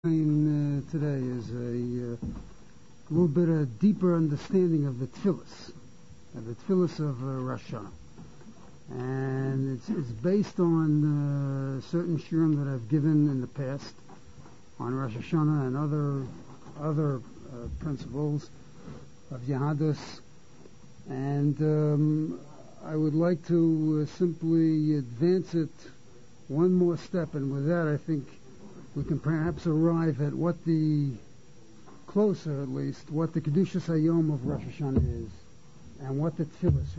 Today is a little bit a deeper understanding of the tefillas of Rosh Hashanah, and it's based on certain shiurim that I've given in the past on Rosh Hashanah and other principles of Yahadus, and I would like to simply advance it one more step, and with that I think we can perhaps arrive at what the closer, at least, what the Kedushas Hayom of Rosh Hashanah is, and what the tefillas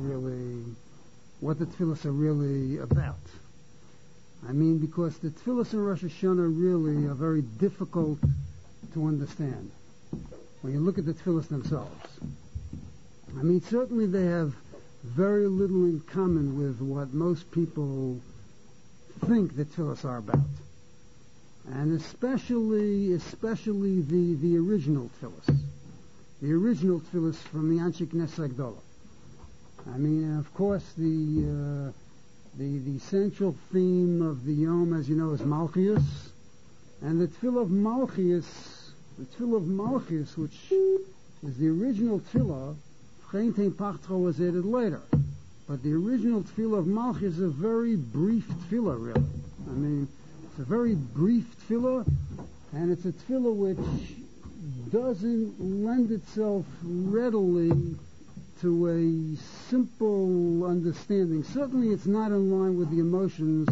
are really about. I mean, because the tefillas in Rosh Hashanah really are very difficult to understand when you look at the tefillas themselves. I mean, certainly they have very little in common with what most people think the tefillas are about. And especially the original tefillas. The original tefillas from the Anshe Knesset Agdola. I mean, of course, the central theme of the Yom, as you know, is Malchius. And the tefillah of Malchius, which is the original tefillah, Chein Tein Pachtro was added later. But the original tefillah of Malchius is a very brief tefillah, really. I mean, it's a very brief tefillah, and it's a tefillah which doesn't lend itself readily to a simple understanding. Certainly it's not in line with the emotions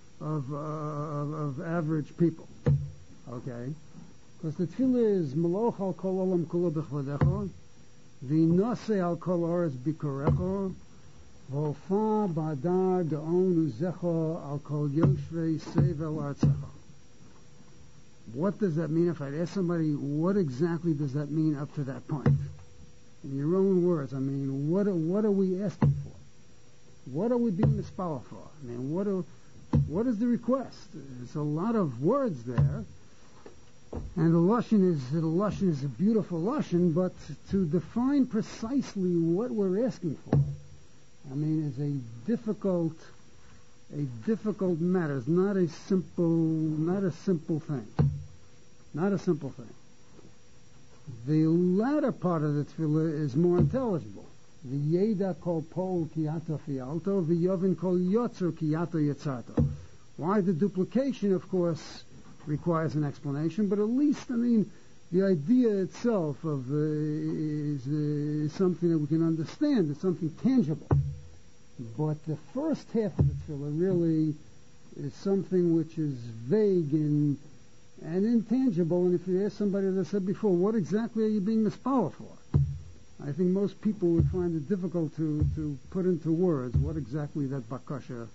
of average people. Okay? Because the tefillah is Maloch al kol olam kula b'chvadecha, v'naseh al kol oretz b'korecha, V'ofa ba'adar da'on uzecha al kol yoshrei sevel artzecha. What does that mean? If I'd ask somebody, what exactly does that mean up to that point? In your own words, I mean, what are we asking for? What are we being mispala for? I mean, what is the request? There's a lot of words there, and the lashon is a beautiful lashon, but to define precisely what we're asking for, I mean, is a difficult matter. It's not a simple thing. Not a simple thing. The latter part of the tefillah is more intelligible. The Yeda kol pol kiyato fialto, the Yovin kol yotzer kiyato yetzarto. Why the duplication, of course, requires an explanation, but at least, I mean, the idea itself of is something that we can understand. It's something tangible. But the first half of the tefillah really is something which is vague and intangible. And if you ask somebody, as I said before, what exactly are you being mispala for? I think most people would find it difficult to put into words what exactly that bakasha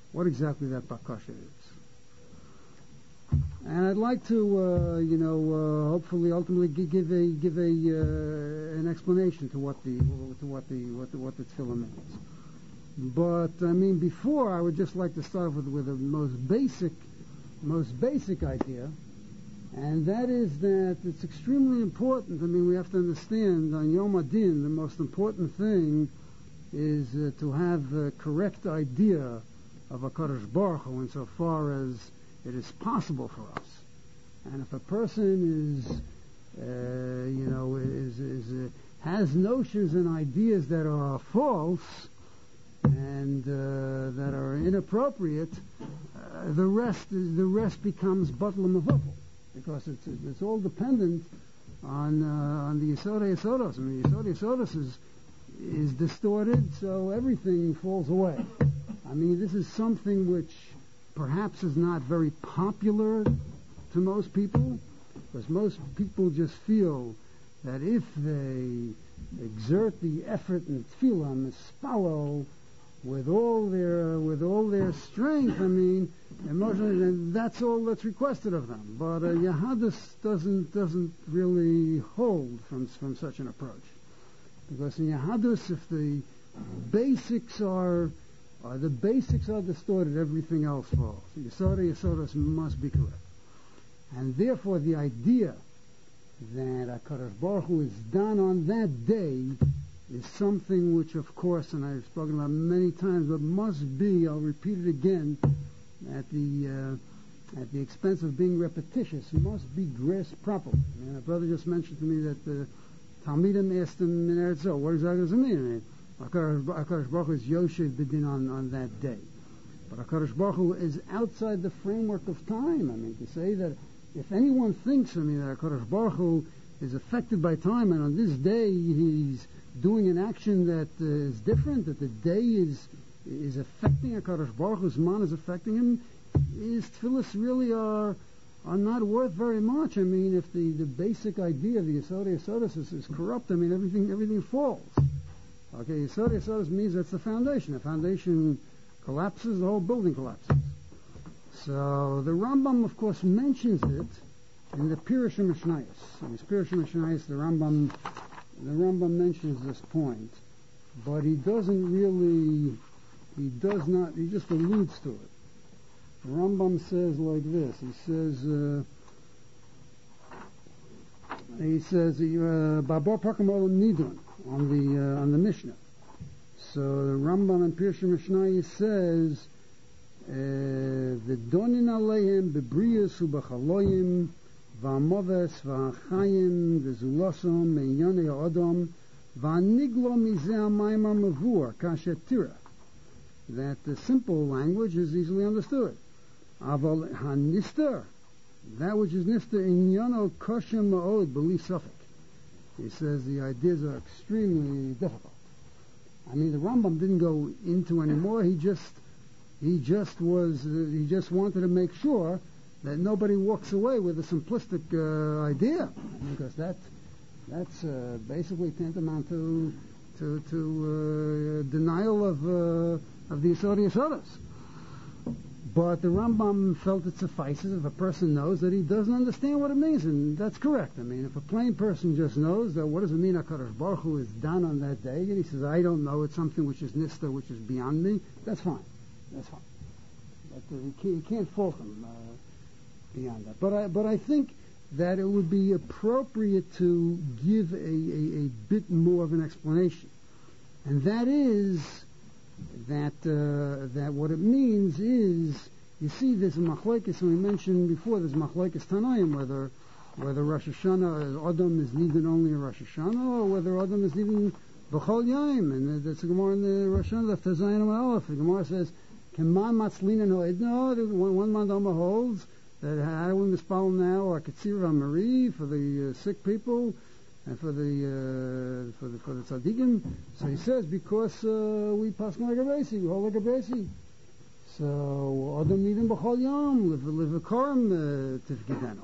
is. And I'd like to, hopefully, ultimately give an explanation to what the tefillah means. But I mean, before I would just like to start with the most basic idea, and that is that it's extremely important. I mean, we have to understand on Yom Adin, the most important thing is to have a correct idea of HaKadosh Baruch Hu insofar as it is possible for us. And if a person has notions and ideas that are false and that are inappropriate, the rest becomes butlam of because it's all dependent on the Yisodei Yisodos. I mean, the Yisodei Yisodos is distorted, so everything falls away. I mean, this is something which perhaps is not very popular to most people, because most people just feel that if they exert the effort in tefillah and mispalo with all their strength, I mean, emotionally, and that's all that's requested of them. But Yahadus doesn't really hold from such an approach, because in Yahadus, if the basics are distorted, everything else falls. Yisodos must be correct, and therefore the idea that HaKadosh Baruch Hu is done on that day is something which, of course, and I've spoken about many times, but must be, I'll repeat it again, that the at the expense of being repetitious, must be grasped properly. I mean, a brother just mentioned to me that the Talmidim asked him in Eretz Yisrael, what exactly does it mean? I mean, HaKadosh Baruch Hu is Yoshev B'din on that day. But HaKadosh Baruch Hu is outside the framework of time. I mean, to say that if anyone thinks, I mean, that HaKadosh Baruch Hu is affected by time, and on this day he's doing an action that is different, that the day is affecting HaKadosh Baruch Hu's man is affecting him, his tefillos really are not worth very much. I mean, if the basic idea of the Yesodei Yesodis is corrupt, I mean, everything falls. Okay, Yesodei Yesodis means that's the foundation. The foundation collapses, the whole building collapses. So the Rambam, of course, mentions it in the Pirush HaMishnayos. In his Pirush HaMishnayos, the Rambam mentions this point, but he just alludes to it. The Rambam says like this. He says, Babor Pakam Olam Nidon on the Mishnah. So the Rambam in Pirush HaMishnayos says, V'donin aleihem bebrius u'bachaloyim v'amoves v'achayim v'zulosom me'yonei ha'odom v'aniglo mizeh ha'maimar mavur kasher tira. That the simple language is easily understood. Aval ha'nister, that which is nister in yono koshem ma'od b'li safek. He says the ideas are extremely difficult. I mean, the Rambam didn't go into any more. He just wanted to make sure that nobody walks away with a simplistic idea, because that's basically tantamount to denial of the Yesodei Yesodis. But the Rambam felt it suffices if a person knows that he doesn't understand what it means, and that's correct. I mean, if a plain person just knows that what does it mean HaKadosh Baruch Hu is done on that day, and he says, I don't know, it's something which is nista, which is beyond me, that's fine. That's fine. But you can't fault him beyond that. But I think that it would be appropriate to give a bit more of an explanation, and that is that what it means is, you see, there's a machlokes, and we mentioned before, there's machlokes Tanaim, whether Rosh Hashanah Adam is needed only in Rosh Hashanah, or whether Adam is needed b'chol yom, and that's the Gemara in the Rosh Hashanah, the Tazayin Aleph. The Gemara says, "Keman matzlina noed." No, one Mandama holds that how do we mispell now, or Katsir Amari for the sick people, and for the tzaddikim. So he says, because we pass like a Rebbeisi, we hold like a Rebbeisi. So Adam nidin b'chol yom, live a korm tifgidenu,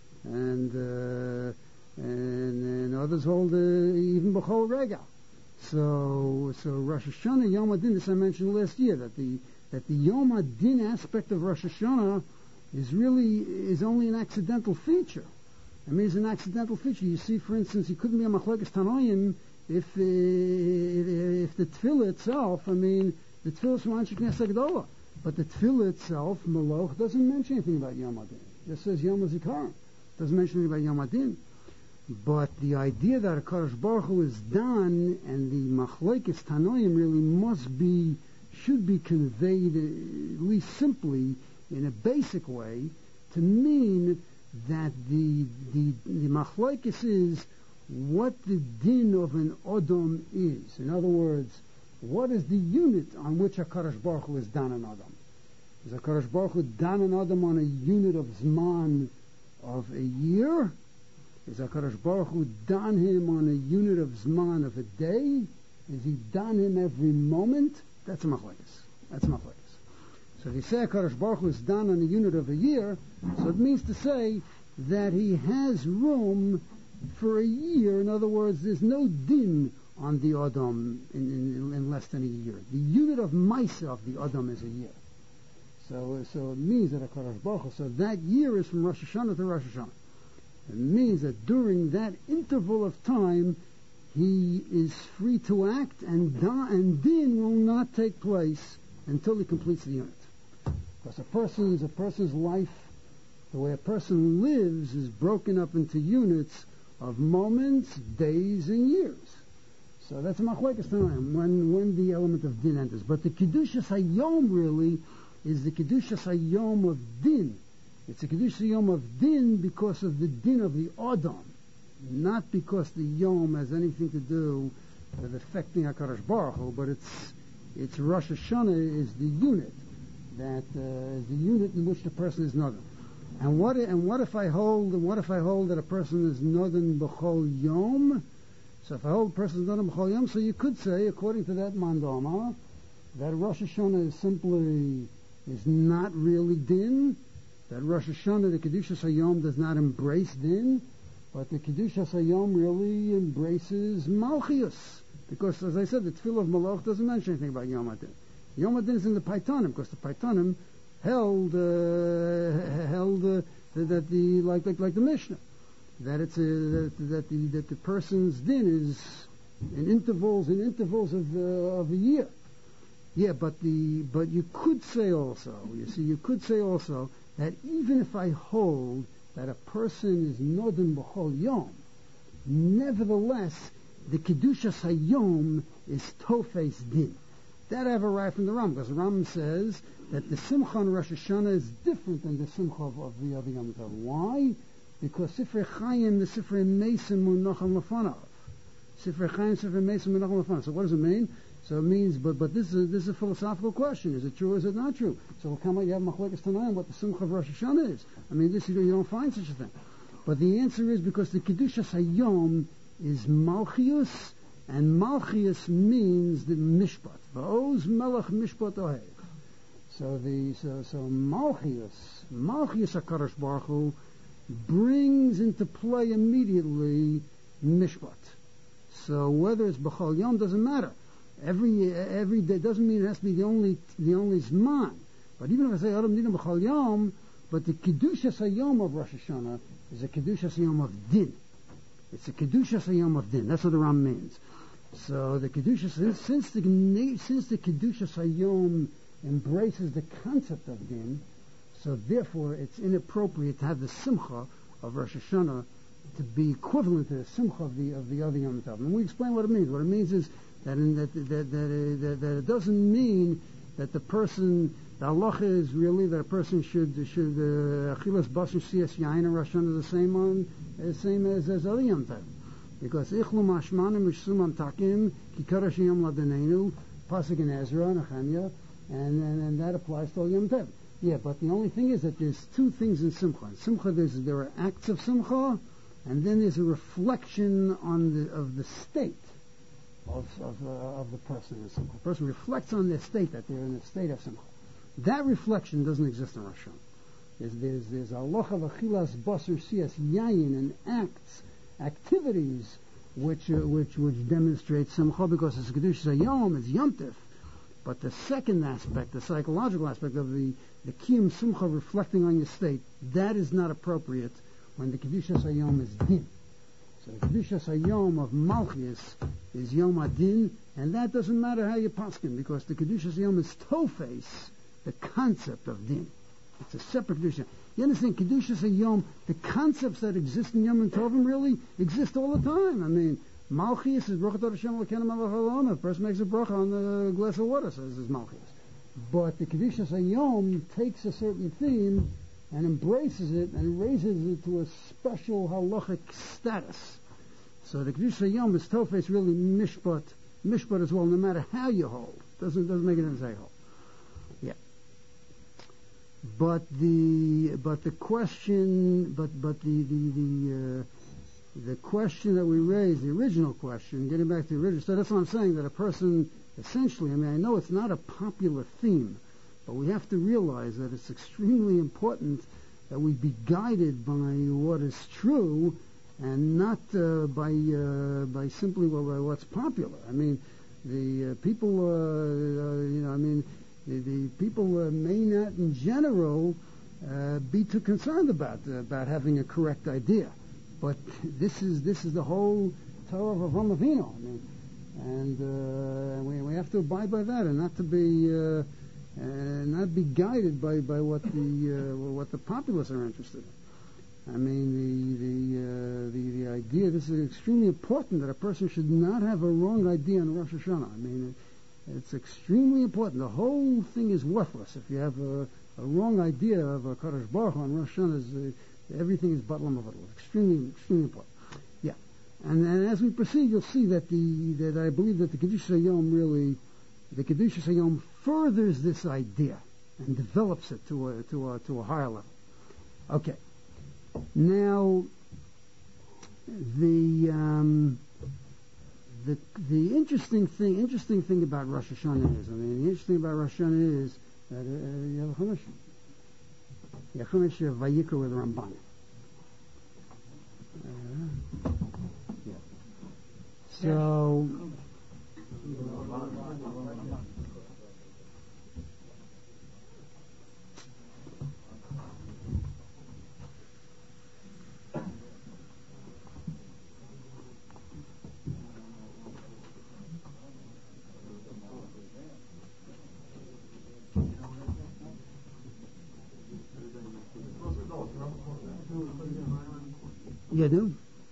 and others hold even b'chol rega. So Rosh Hashanah Yom Adin, this I mentioned last year, that the Yom Adin aspect of Rosh Hashanah is only an accidental feature. I mean, it's an accidental feature. You see, for instance, he couldn't be a machlokes Tanoim if the tefillah itself, I mean, the tefillah is from Anshe Knesset Gedolah, but the tefillah itself, Maloch, doesn't mention anything about Yom Adin. It just says Yom HaZikaron. Doesn't mention anything about Yom Adin. But the idea that HaKadosh Baruch Hu is done, and the machlokes Tanoim really should be conveyed, at least simply, in a basic way, to mean that the machlokes is what the din of an Odom is. In other words, what is the unit on which HaKadosh Baruch Hu is done an Odom? Is HaKadosh Baruch Hu done an Odom on a unit of Zman of a year? Is HaKadosh Baruch Hu done him on a unit of Zman of a day? Is he done him every moment? That's a machlokes. That's a machlokes. So if you say HaKadosh Baruch Hu is done on a unit of a year, so it means to say that he has room for a year. In other words, there's no din on the Adam in less than a year. The unit of Maisa of the Adam is a year. So it means that HaKadosh Baruch Hu, so that year is from Rosh Hashanah to Rosh Hashanah. It means that during that interval of time, he is free to act, and din will not take place until he completes the unit. Because a person's life, the way a person lives, is broken up into units of moments, days, and years. So that's a machlokes Tanaim, when the element of din enters. But the Kedushas Hayom really is the Kedushas Hayom of din. It's a Kedusha Yom of Din because of the Din of the Adam, not because the Yom has anything to do with affecting HaKadosh Baruch Hu, but it's Rosh Hashanah is the unit that is the unit in which the person is Nodan. And what if I hold that a person is Nodan B'chol Yom? So if I hold a person is Nodan B'chol Yom, so you could say, according to that Mandama, that Rosh Hashanah is not really Din, that Rosh Hashanah, the Kedushas Hayom, does not embrace Din, but the Kedushas Hayom really embraces Malchius. Because, as I said, the Tefillah of Malach doesn't mention anything about Yom HaDin. Yom HaDin is in the Paitanim, because the Paitanim held that the like the Mishnah, that it's that the person's din is in intervals of a year. Yeah, but you could say also, that even if I hold that a person is Nodan B'chol Yom, nevertheless the Kedushas Hayom is Tofes Din. That I have arrived from the Ram, because the Ram says that the Simcha on Rosh Hashanah is different than the Simcha of the other Yom Tov. Why? Because Sifrei Chaim, the Sifrei Mesim, Munacham Lefanav. Sifrei Chaim, Sifrei Mesim, Munacham Lefanav. So what does it mean? So it means, but this is a philosophical question. Is it true or is it not true? So come on, you have Machlekes Tanaim, what the Simcha of Rosh Hashanah is. I mean, this you don't find such a thing. But the answer is because the Kedushas Hayom is Malchius, and Malchius means the Mishpat. V'oz Melech Mishpat Ohev. So Malchius HaKadosh Baruch Hu brings into play immediately Mishpat. So whether it's B'chol Yom doesn't matter. Every day doesn't mean it has to be the only Zman. But even if I say Adam Dinam B'chol Yom, but the Kedushas Hayom of Rosh Hashanah is a Kedushas Hayom of Din. It's a Kedushas Hayom of Din. That's what the Ram means. So the Kedushas, since the Kedushas Hayom embraces the concept of Din, so therefore it's inappropriate to have the Simcha of Rosh Hashanah to be equivalent to the Simcha of the other Yom Tov. And we explain what it means. What it means is that it doesn't mean that the person, the halacha is really that a person should achilas basar siyas yain and Rosh Hashanah the same as other Yom Tov. Because ichlu mashmanim mishsumam takim kikarash yom ladanenu pasuk in Ezra Nehemiah, and that applies to all Yom Tov. Yeah, but the only thing is that there's two things in Simcha. In Simcha, there are acts of Simcha, and then there's a reflection of the state of the person in Simcha. The person reflects on their state, that they're in a state of Simcha. That reflection doesn't exist in Rosh Hashanah. There's halacha of achilas basar siyas yayin and activities which demonstrate Simcha because it's Kedushas Hayom, it's Yom Tov. But the second aspect, the psychological aspect of the Kiyum Simcha reflecting on your state, that is not appropriate when the Kedushas Hayom is Din. So the Kedushas Hayom of Malchius is Yom Adin, and that doesn't matter how you paskin, because the Kedushas Hayom is Tofes, the concept of Din. It's a separate Kedusha. You understand, Kedushas Hayom, the concepts that exist in Yom Tovim really exist all the time. I mean, Malchius is Brochat Hashem L'Kenem Melech Haolam. A person makes a bracha on the glass of water, says it's Malchius. But the Kedushas Hayom takes a certain theme and embraces it and raises it to a special halachic status. So the Kedushas Hayom is Tofes really mishpat as well, no matter how you hold. Doesn't make it any say hold. Yeah. But the question that we raised, the original question, getting back to the original, so that's what I'm saying, that a person, essentially, I mean, I know it's not a popular theme, but we have to realize that it's extremely important that we be guided by what is true and not by simply by what's popular. I mean, the people, the people may not, in general, be too concerned about having a correct idea. But this is the whole Torah of Avraham Avinu. I mean, and we have to abide by that, and not to be not be guided by what the populace are interested in. I mean, the idea. This is extremely important that a person should not have a wrong idea on Rosh Hashanah. I mean, it's extremely important. The whole thing is worthless if you have a wrong idea of a Kadosh Baruch Hu on Rosh Hashanah is everything is Batlam of extremely, extremely important. Yeah, and as we proceed, you'll see that that I believe that the Kedushas Hayom really, the Kedushas Hayom furthers this idea and develops it to a higher level. Okay, now the interesting thing about Rosh Hashanah is, the interesting about Rosh Hashanah is that you have a Chumash. You have Chumash of Vayikra with Ramban. Yeah. So. You do?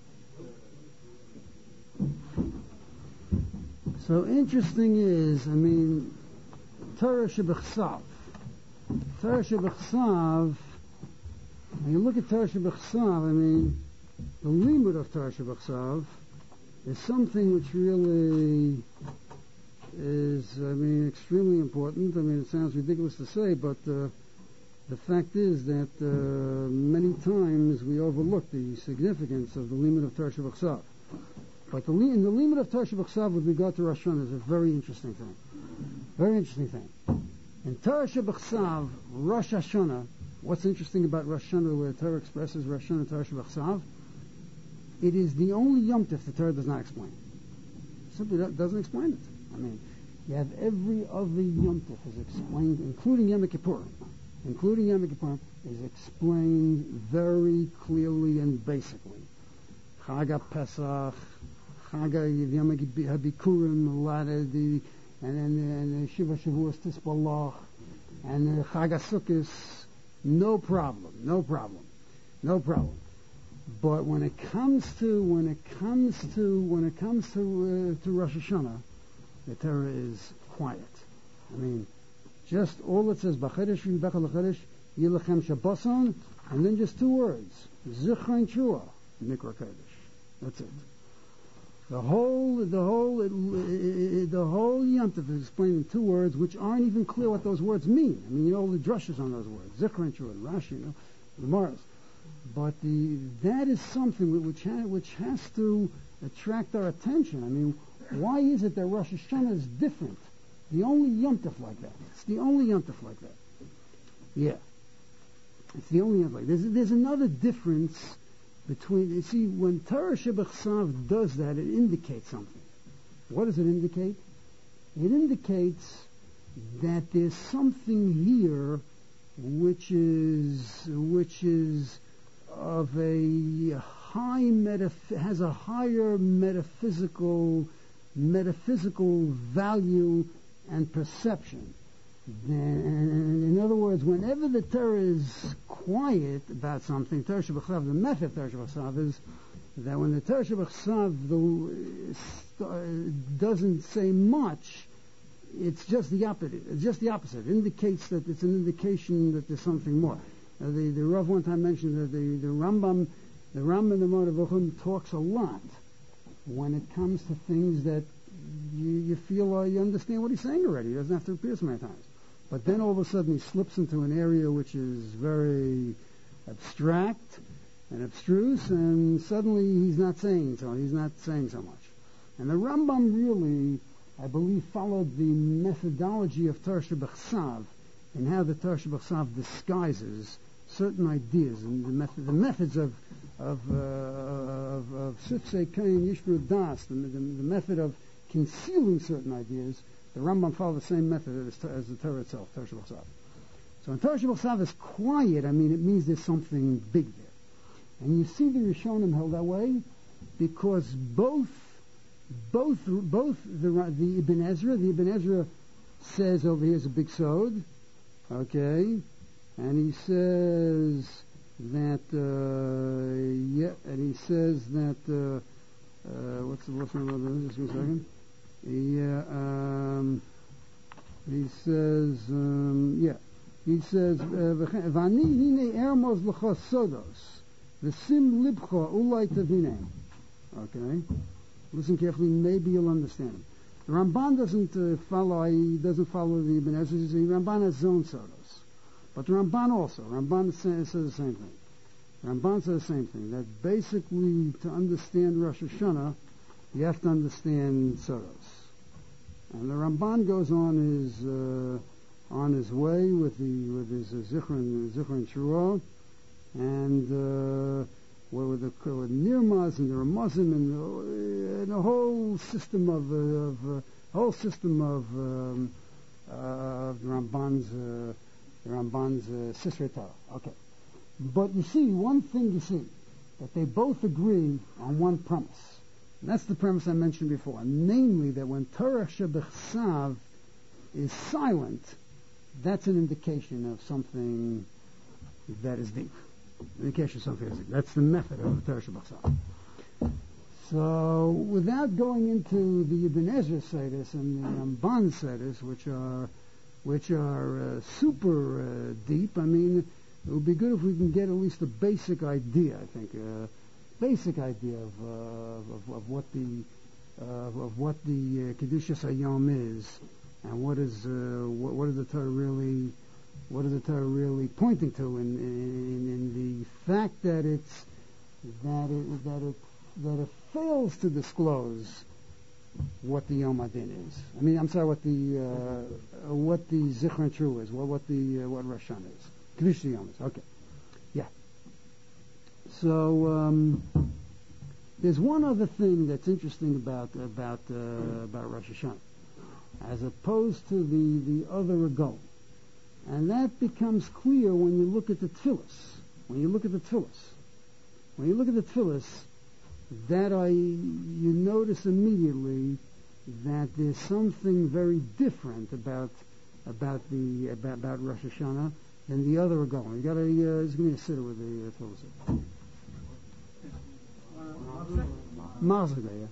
So interesting is, Torah Shebechsav. Torah Shebechsav, when you look at Torah Shebechsav, the limit of Torah Shebechsav is something which really is, extremely important. It sounds ridiculous to say, but the fact is that many times we overlook the significance of the limit of Torah Shebechsav. But in the limit of Torah Shebechsav with regard to Rosh Hashanah is a very interesting thing. Very interesting thing. In Torah Shebechsav, Rosh Hashanah, what's interesting about Rosh Hashanah, where Torah expresses Rosh Hashanah, Torah Shebechsav, it is the only Yom Tov the Torah does not explain. Simply doesn't explain it. You have every other Yom Tov is explained, including Yom Kippurim. Including Yom Kippur, is explained very clearly and basically. Chag Pesach, Chag Yom Habikurim, and Shiva Shavuos Tisbalach, and Chag Sukkos, no problem. But when it comes to Rosh Hashanah, the Torah is quiet. Just all it says, B'chedesh v'bechal l'chedesh, Yilachem Shabboson, and then just two words, Zichron Shua, Mikra Kodesh. That's it. The whole Yom Tov is explained in two words, which aren't even clear what those words mean. All the drushes on those words, Zichron Shua, Rashi, the Mars. But that is something which has to attract our attention. Why is it that Rosh Hashanah is different? The only Yom Tov like that. It's the only Yom Tov like that. Yeah. It's the only Yom Tov like that. There's another difference between, when Torah Shebechsav does that, it indicates something. What does it indicate? It indicates that there's something here which is of a high has a higher metaphysical value and perception. In other words, whenever the Torah is quiet about something, Torah Shebechsav, the method of Torah Shebechsav is that when the Torah Shebechsav doesn't say much, it's just the opposite. It's just the opposite. It indicates that it's an indication that there's something more. The Rav one time mentioned that the Rambam, the Moreh Nevuchim talks a lot when it comes to things that you feel you understand what he's saying already. He doesn't have to repeat it so many times. But then all of a sudden he slips into an area which is very abstract and abstruse, and suddenly he's not saying so much. And the Rambam really, I believe, followed the methodology of Torah Shebechsav and how the Torah Shebechsav disguises certain ideas and the methods of Sifsei Kain Yishru Das, the method of concealing certain ideas. The Rambam followed the same method as the Torah itself, Torah Shebechsav. So when Torah Shebechsav is quiet, it means there's something big there. And you see the Rishonim held that way because both the Ibn Ezra says over here is a big sod, okay, and he says that what's the name of this? Just a second. He says He says, "Vani hine ermos l'chos sodos, v'sim libcha ulay tavinem." Okay, listen carefully. Maybe you'll understand him. The Ramban doesn't follow. He doesn't follow the Ibn Ezra. The Ramban has his own sodos, but the Ramban also. Ramban says the same thing. Ramban says the same thing. That basically, to understand Rosh Hashanah, you have to understand sodos. And the Ramban goes on his way with his Zichron Shura, and with Nirmaz and the Ramazim and a whole system of the Ramban's Sisrei Torah. Okay, but you see one thing. That they both agree on one premise. And that's the premise I mentioned before, namely that when Torah Shebechsav is silent, that's an indication of something that is deep. Indication of something that is deep. That's the method of Torah Shebechsav. So, without going into the Ibn Ezra Sedis and the Ramban Sedis, which are super deep, I mean, it would be good if we can get at least a basic idea. I think. Basic idea of what the Kedushas Hayom is, and what is the Torah really pointing to in the fact that it fails to disclose what the Yom Adin is. I mean, I'm sorry, what the Zichron Shura is, what Rosh Hashanah is, Kedushas Hayom is. Okay. So there's one other thing that's interesting about Rosh Hashanah, as opposed to the other regalim, and that becomes clear when you look at the tefillos. When you look at the tefillos, you notice immediately that there's something very different about Rosh Hashanah than the other regalim. You got to just give me a sitter with the tefillos. Mazda, yeah.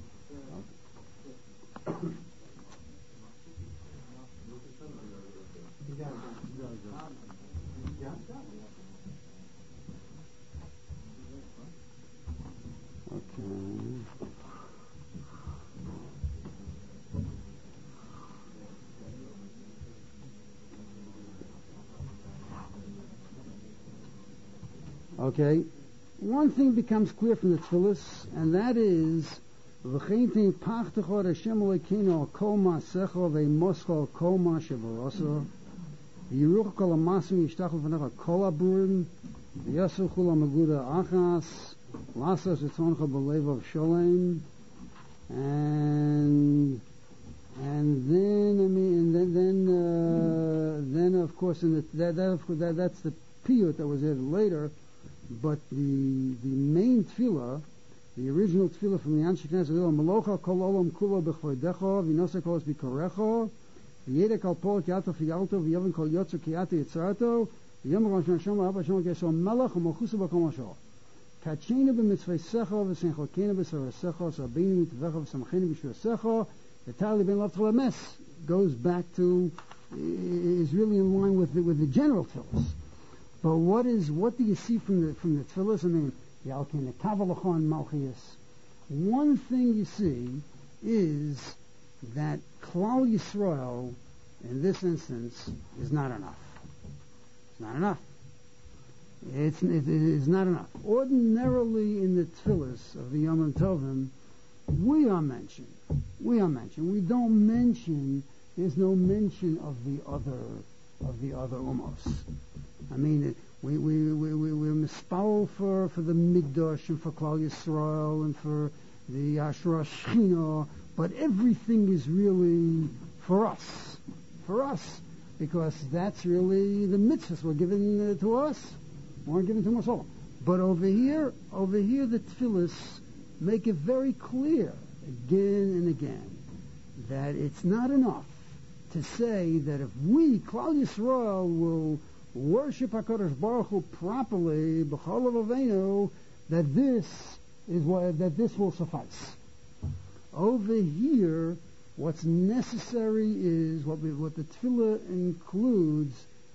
Okay. One thing becomes clear from the tefillos, and that is v'cheintin pachtachor Hashem Elokeinu kol ma'asecho ve'moscho kol ma'ashevaroso v'yiruch kol ha'masim yishtachlu v'necha kol ha'burim v'yasu chul ha'meguda achas lasos v'tzoncha b'levav sholem, and then of course that's the piyut that was added later. But the main tefillah, the original tefillah from the Anshe Knesset, Melocha kol olam kulo b'chvodecha, v'noseh kol es b'korecha, v'yedek al pol ki'ato fiyalto, v'yovin kol yotzo ki'ato yitzarato, v'yom ram Hashem la'ab Hashem k'yesho melech u'malchusa b'kol masho. Kachena b'mitzvaysecha, v'senchokena b'sarasecha, sabini mitvecha, v'samachena b'shurasecha, v'tali ben lav t'lames, goes back to, is really in line with the general tefillahs. But what do you see from the tefillos? I mean, Yalkin Kavalachon Malchias. One thing you see is that Klal Yisrael, in this instance, is not enough. It's not enough. It is not enough. Ordinarily, in the tefillos of the Yom Tovim, we are mentioned. We don't mention. There's no mention of the other umos. I mean, we're mispal for the Mikdash and for Klal Yisrael and for the Asherah Shechina, but everything is really for us, because that's really the mitzvahs were given to us, weren't given to us all. But over here, the tefillos make it very clear again and again that it's not enough to say that if we, Klal Yisrael, will worship HaKadosh Baruch Hu properly, b'chol avenu, that this will suffice. Over here, what's necessary is what the tefillah includes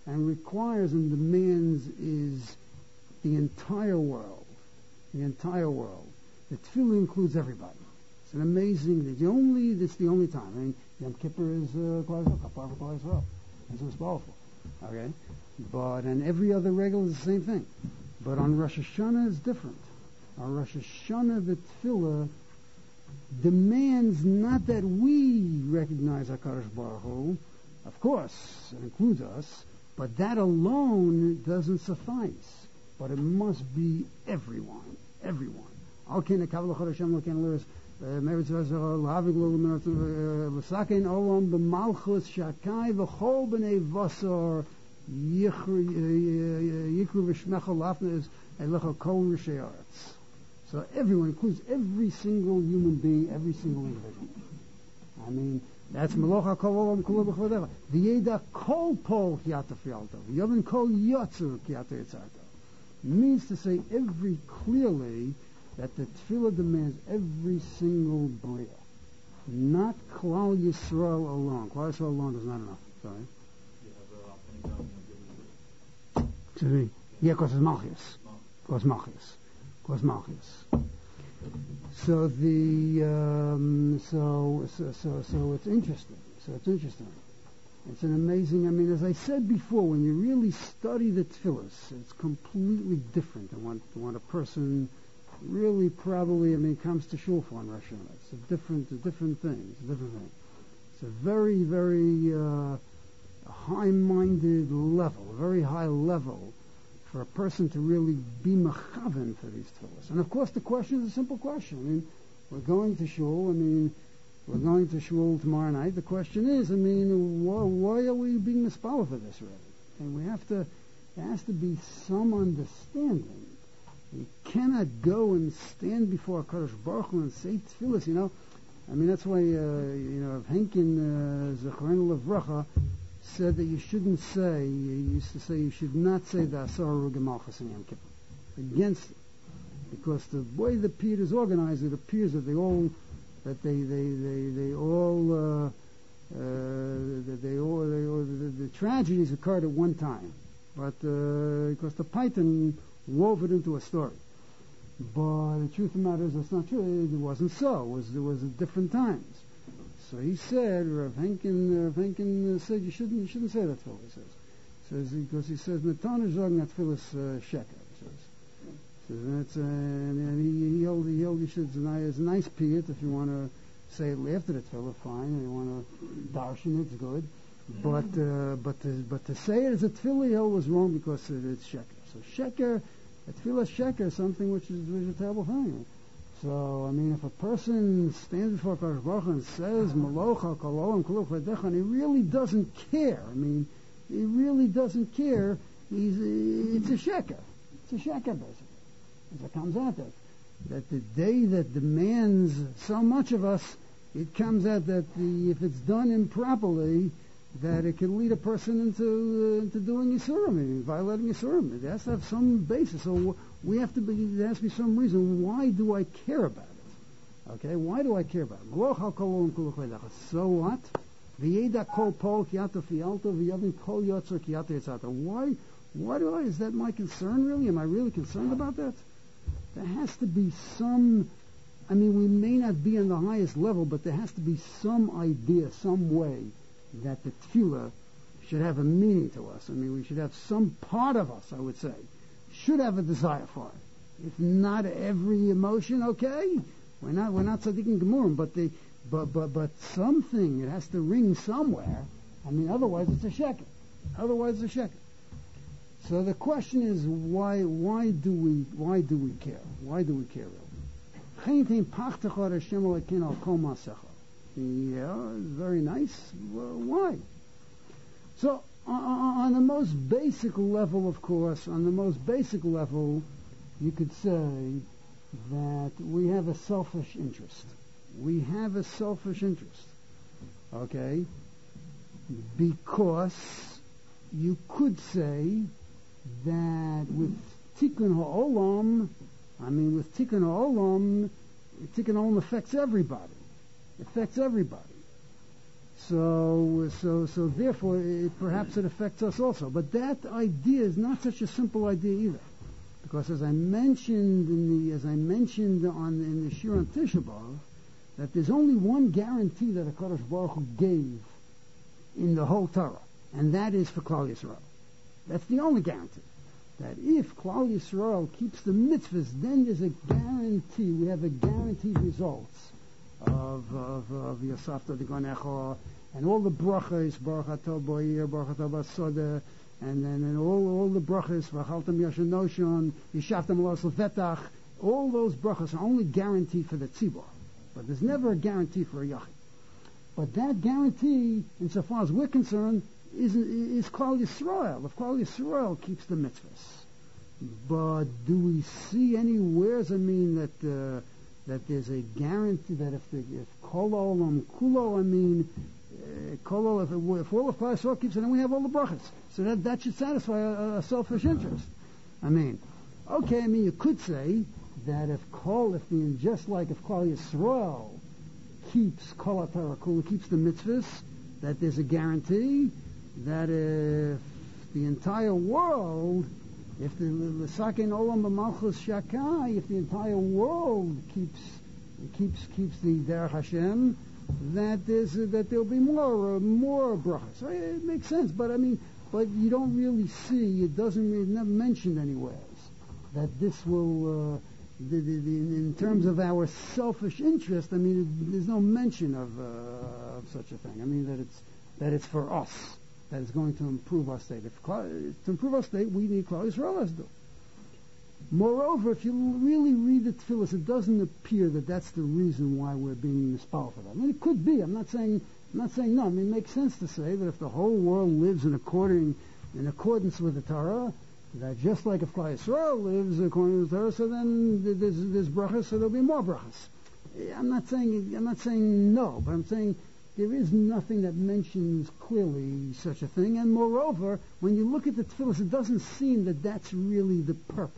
and requires and demands is the entire world. The entire world. The tefillah includes everybody. It's an amazing. It's the only time. I mean, Yom Kippur is Klal Yisrael. That's what's powerful. Okay, and every other regular is the same thing. But on Rosh Hashanah it's different. On Rosh Hashanah the tefillah demands not that we recognize HaKadosh Baruch Hu. Of course, it includes us, but that alone doesn't suffice. But it must be everyone. Everyone. Meretz Vazar, Lavig Lo L'Sakein Olam B'Malchus Shakai V'Chol B'nei Vasar Yikru V'Shmecha Lafnes Elecha Kol Rishei Aretz. So everyone includes every single human being, every single individual. I mean, that's Melocha Kol Olam Kula B'Chvadecha. V'Yeda Kol Pol Kiyata Fialto. V'Yovin Kol Yotzu Kiyata Yitzarto. Means to say clearly that the tefillah demands every single bria, not Klal Yisrael alone. Klal Yisrael alone is not enough. Sorry. Yeah, because it's Malchus. Because Malchus. So so it's interesting. It's an amazing. I mean, as I said before, when you really study the tefillahs, it's completely different than what a person really probably, comes to shul for on Rosh Hashanah. It's a different thing. It's a very, very high-minded level, a very high level for a person to really be mechaven for these tefillahs. And of course, the question is a simple question. We're going to shul. We're going to shul tomorrow night. The question is, why are we being mispalled for this really? And there has to be some understanding. You cannot go and stand before HaKadosh Baruch Hu and say tefillas, that's why, Rav Henkin, Zecharenu Levracha, said that you shouldn't say, he used to say you should not say the Asar Ruga Malchus in Yom Kippur. Against it. Because the way the Piyut is organized, it appears that the tragedies occurred at one time. But, because the Python wove it into a story. But the truth of the matter is that's not true. It wasn't so. It was at different times. So he said, Rav Henkin said you shouldn't say that tefillah. He says because he says Natana Zog not tefillas sheker. And that's he held he said it's a nice piyut if you want to say it after the tefillah, fine. If you want to darshan it's good. But to say it as a tefillah was wrong because it's sheker. So sheker, a tefillah sheker is something which is a terrible thing. So, if a person stands before HaKadosh Baruch Hu and says, Malocha, Kol Olam, Kulu Chvadecha, and he really doesn't care, he really doesn't care, it's a sheker. It's a sheker, basically. As it comes out that the day that demands so much of us, it comes out that if it's done improperly, that it can lead a person into doing Yisurim, violating Yisurim. It has to have some basis. So there has to be some reason. Why do I care about it? Okay, why do I care about it? So what? Why is that my concern really? Am I really concerned about that? There has to be some, we may not be on the highest level, but there has to be some idea, some way that the tefillah should have a meaning to us. We should have some part of us, I would say, should have a desire for it. If not every emotion, okay, we're not tzaddikim gemurim, but something, it has to ring somewhere. Otherwise it's a sheker. So the question is, why do we care? Why do we care really? Yeah, it's very nice. Well, why? So, on the most basic level, of course, you could say that we have a selfish interest. Okay? Because you could say that with Tikkun Ha'olam, Tikkun Ha'olam affects everybody. So therefore, perhaps it affects us also. But that idea is not such a simple idea either, because as I mentioned in the Shir on Tisha B'Av, that there's only one guarantee that HaKadosh Baruch Hu gave in the whole Torah, and that is for Klal Yisrael. That's the only guarantee. That if Klal Yisrael keeps the mitzvahs, then there's a guarantee. We have a guaranteed results of Yosafta D'Gonecha, and all the brachas, Baruch Atah Bo'ir, Baruch Atah B'Soda, and all the brachas, V'achaltam Yashanoshon, Yishaftam Alos Levetach, all those brachas are only guaranteed for the tzibur, but there's never a guarantee for a yachid. But that guarantee, insofar as we're concerned, is Klal Yisrael. If Klal Yisrael keeps the mitzvahs. But do we see anywhere, that there's a guarantee that if Kol Olam Kulo, Kol, if all of Klal Yisrael keeps it, then we have all the brachas. So that should satisfy a selfish interest. You could say that if just like if Klal Yisrael keeps Kol HaTorah Kula, keeps the mitzvahs, that there's a guarantee that if the entire world, if the L'sakein Olam B'malchus Shakai, if the entire world keeps the Derech Hashem, that there'll be more brachas. So it makes sense, but you don't really see. It doesn't never mentioned anywhere that this will. In terms of our selfish interest, there's no mention of such a thing. That it's for us, that it's going to improve our state. To improve our state, we need Klal Yisrael as do. Moreover, if you really read the tefillas, it doesn't appear that that's the reason why we're being mispal for that. It could be. I'm not saying no. It makes sense to say that if the whole world lives in accordance with the Torah, that just like if Klal Yisrael lives according to the Torah, so then there's brachas, so there'll be more brachas. I'm not saying no, but I'm saying there is nothing that mentions clearly such a thing. And moreover, when you look at the tefillas, it doesn't seem that that's really the purpose.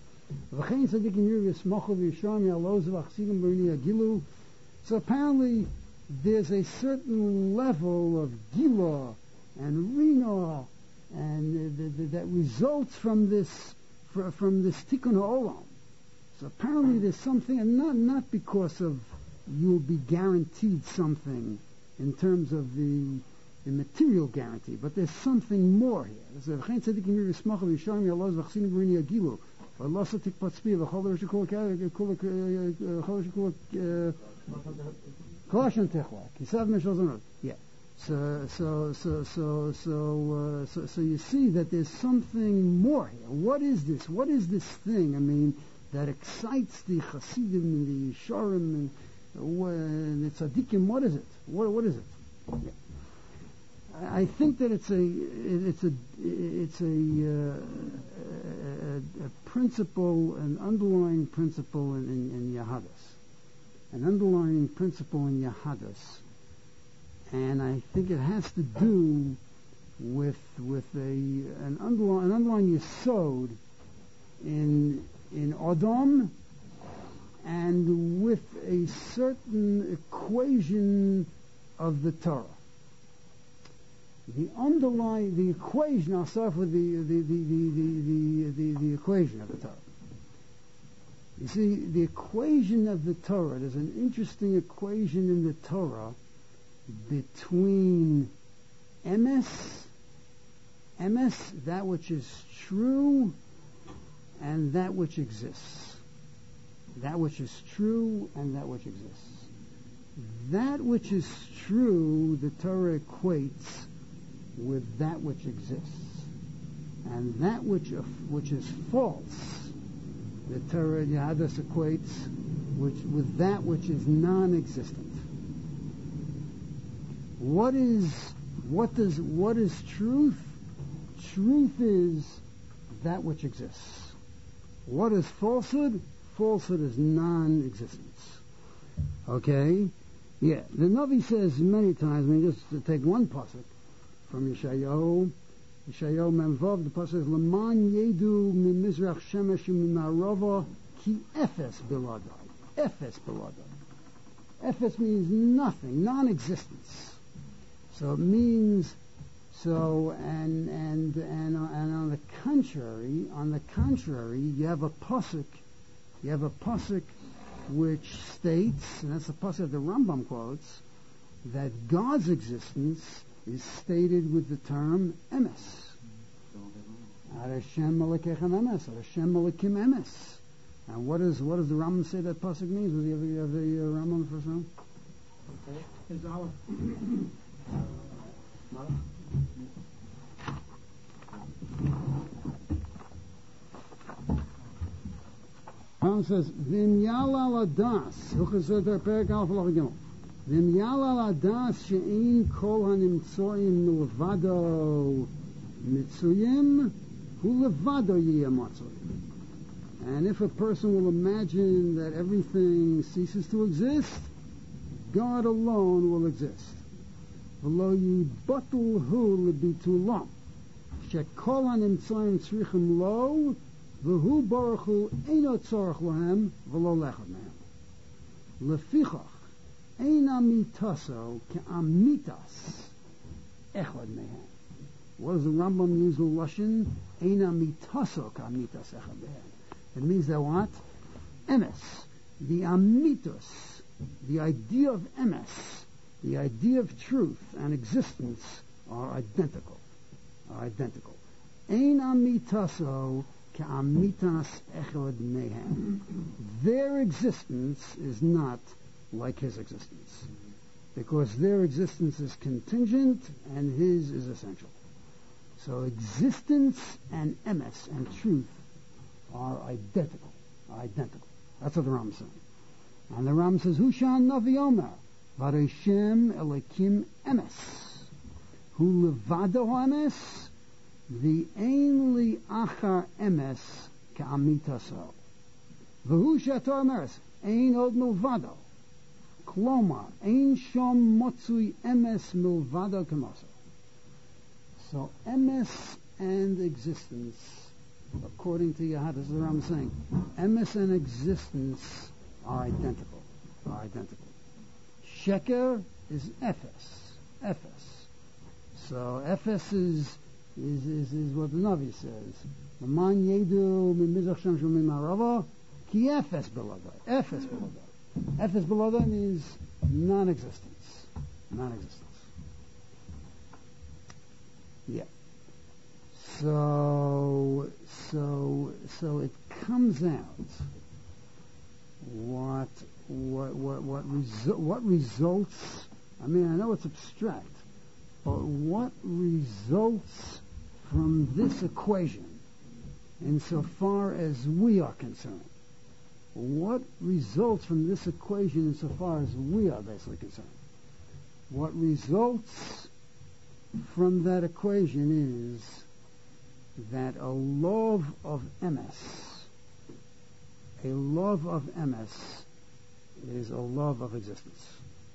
So apparently, there's a certain level of gila and rina, and that results from this tikkun ha'olam. So apparently there's something, and not because of you'll be guaranteed something in terms of the material guarantee, but there's something more here. Yeah. So you see that there's something more here. What is this? What is this thing? That excites the Hasidim and the Yisharim and the Tzaddikim. What is it? What is it? Yeah. I think that it's a principle, an underlying principle in Yahadus, an underlying principle in Yahadus. And I think it has to do with an underlying yesod in Adam, and with a certain equation of the Torah. The equation. I'll start with the equation of the Torah. You see, the equation of the Torah. There's an interesting equation in the Torah between emes, that which is true, and that which exists. That which is true and that which exists. That which is true, the Torah equates with that which exists, and that which is false, the Torah Yahadus equates with that which is non-existent. What is truth? Truth is that which exists. What is falsehood? Falsehood is non-existence. Okay? Yeah. The Navi says many times, just to take one pasuk from Yeshayahu Memvav, the pasuk says, L'man yedu mimizrach shemesh u'mimarova ki efes biladai. Efes biladai. Efes means nothing, non-existence. So it means and on the contrary, you have a pasuk which states, and that's the pasuk the Rambam quotes, that God's existence is stated with the term emes. Ad Hashem Malekechem emes, Ad Hashem Malekim emes. And what does the Rambam say that pasuk means? Was you have the Rambam first one? Okay. Is our Rambam says, "V'im yala ladas." Hilchos Perek Aleph Halacha Gimel. V'im yala ladas she'ein kol hanimtzoim milvado mitzuyim hu levado yiyeh matzuyim. And if a person will imagine that everything ceases to exist, God alone will exist. V'lo yibatul hu lebitulam. She'kol hanimtzoim tzrichim lo v'hu baruch hu eino tzorach lahem v'lo lechad mehem. Lefichach eina mitaso ke'amitas echad mehem. What does the Rambam use the lashon? Eina mitaso ke'amitas echad mehem. It means that what? Emes, the amitos, the idea of emes, the idea of truth and existence are identical. Ein amitaso ka'amitas echad mehem. Their existence is not like his existence, because their existence is contingent and his is essential. So existence and emes and truth are identical. That's what the Ram says. And the Ram says, Hushan Navi Omer, Varashem Elikim Emes. Hu levado emes, the ein li achar emes ka'amitaso. V'hu she'ator emeres, ein od milvado. Kloma, ein shom motzui emes milvado k'maso. So emes and existence, according to Yahad, this is what I'm saying. Emes and existence are identical. Sheker is Ephes. So Ephes is what the Navi says. L'man yedu mimizach shem shomim ha'rava ki Ephes belodo. Ephes belodo means non-existence. Yeah. So it comes out what results. I mean, I know it's abstract, but what results from this equation, insofar as we are concerned? What results from this equation, insofar as we are basically concerned? What results from that equation is that a love of emes is a love of existence.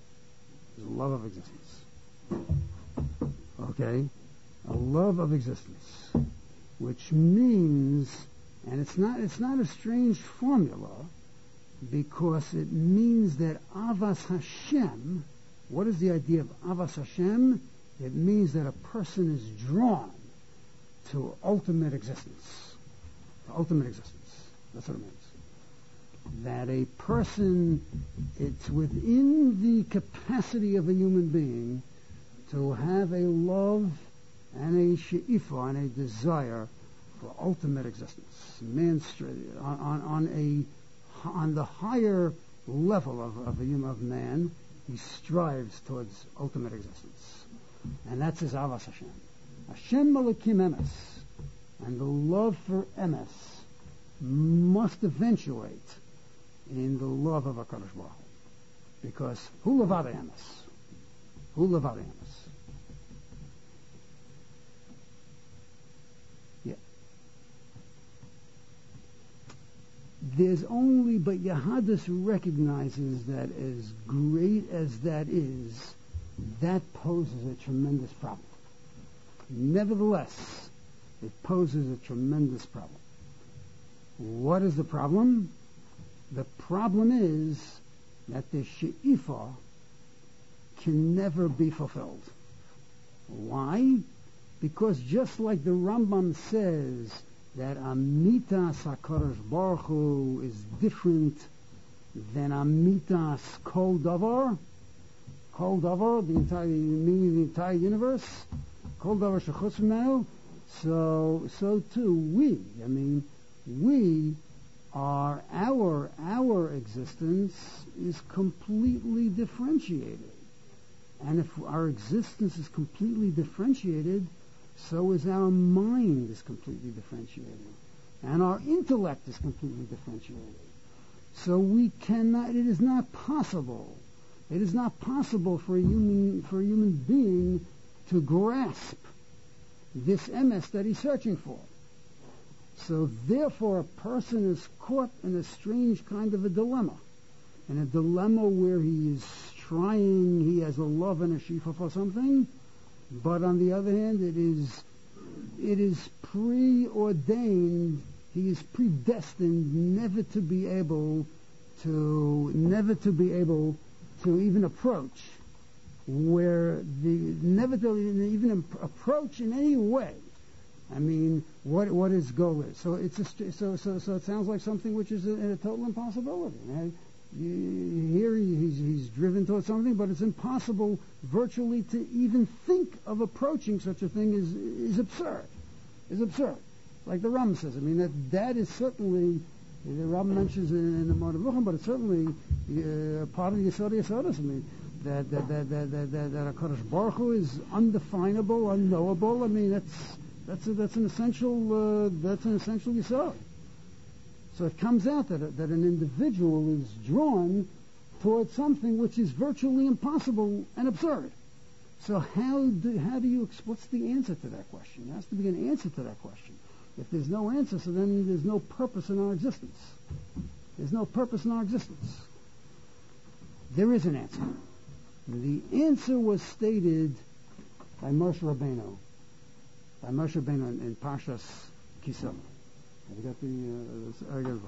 Okay? A love of existence. Which means, and it's not a strange formula, because it means that Avas Hashem, what is the idea of Avas Hashem? It means that a person is drawn to ultimate existence. That's what it means. That a person, it's within the capacity of a human being to have a love and a she'ifa and a desire for ultimate existence. Man, on the higher level of man, he strives towards ultimate existence. And that's his Avas Hashem. Hashem Malakim Emes. And the love for Emes must eventuate in the love of HaKadosh Baruch Hu. Because Hu Levado Emes. Yeah. But Yahadus recognizes that as great as that is, that poses a tremendous problem. Nevertheless, it poses a tremendous problem. What is the problem? The problem is that the she'ifa can never be fulfilled. Why? Because just like the Rambam says that Amitas HaKadosh Baruch Hu is different than Amitas Kol Davar, meaning the entire universe, Kol Davar Shechutz Mimenu, so too we are, our existence is completely differentiated. And if our existence is completely differentiated, so is our mind is completely differentiated. And our intellect is completely differentiated. So it is not possible for a human being to grasp this emes that he's searching for. So therefore a person is caught in a strange kind of a dilemma. In a dilemma where he is trying, he has a love and a shifa for something, but on the other hand it is preordained, he is predestined never to be able to even approach, never to even approach in any way. I mean, what his goal is. So so it sounds like something which is a total impossibility. Right? Here he's driven towards something, but it's impossible virtually to even think of approaching such a thing is absurd. Is absurd. Like the Ram says. I mean, that is certainly, the Ram mentions in the Moreh Nevuchim, but it's certainly part of the Yesod. I mean, that HaKadosh Baruch Hu is undefinable, unknowable. I mean, that's an essential Yesod. So it comes out that an individual is drawn towards something which is virtually impossible and absurd. So how do you, what's the answer to that question? There has to be an answer to that question. If there's no answer, so then there's no purpose in our existence. There's no purpose in our existence. There is an answer. The answer was stated by Moshe Rabbeinu. In Parshas Kisel. I got the.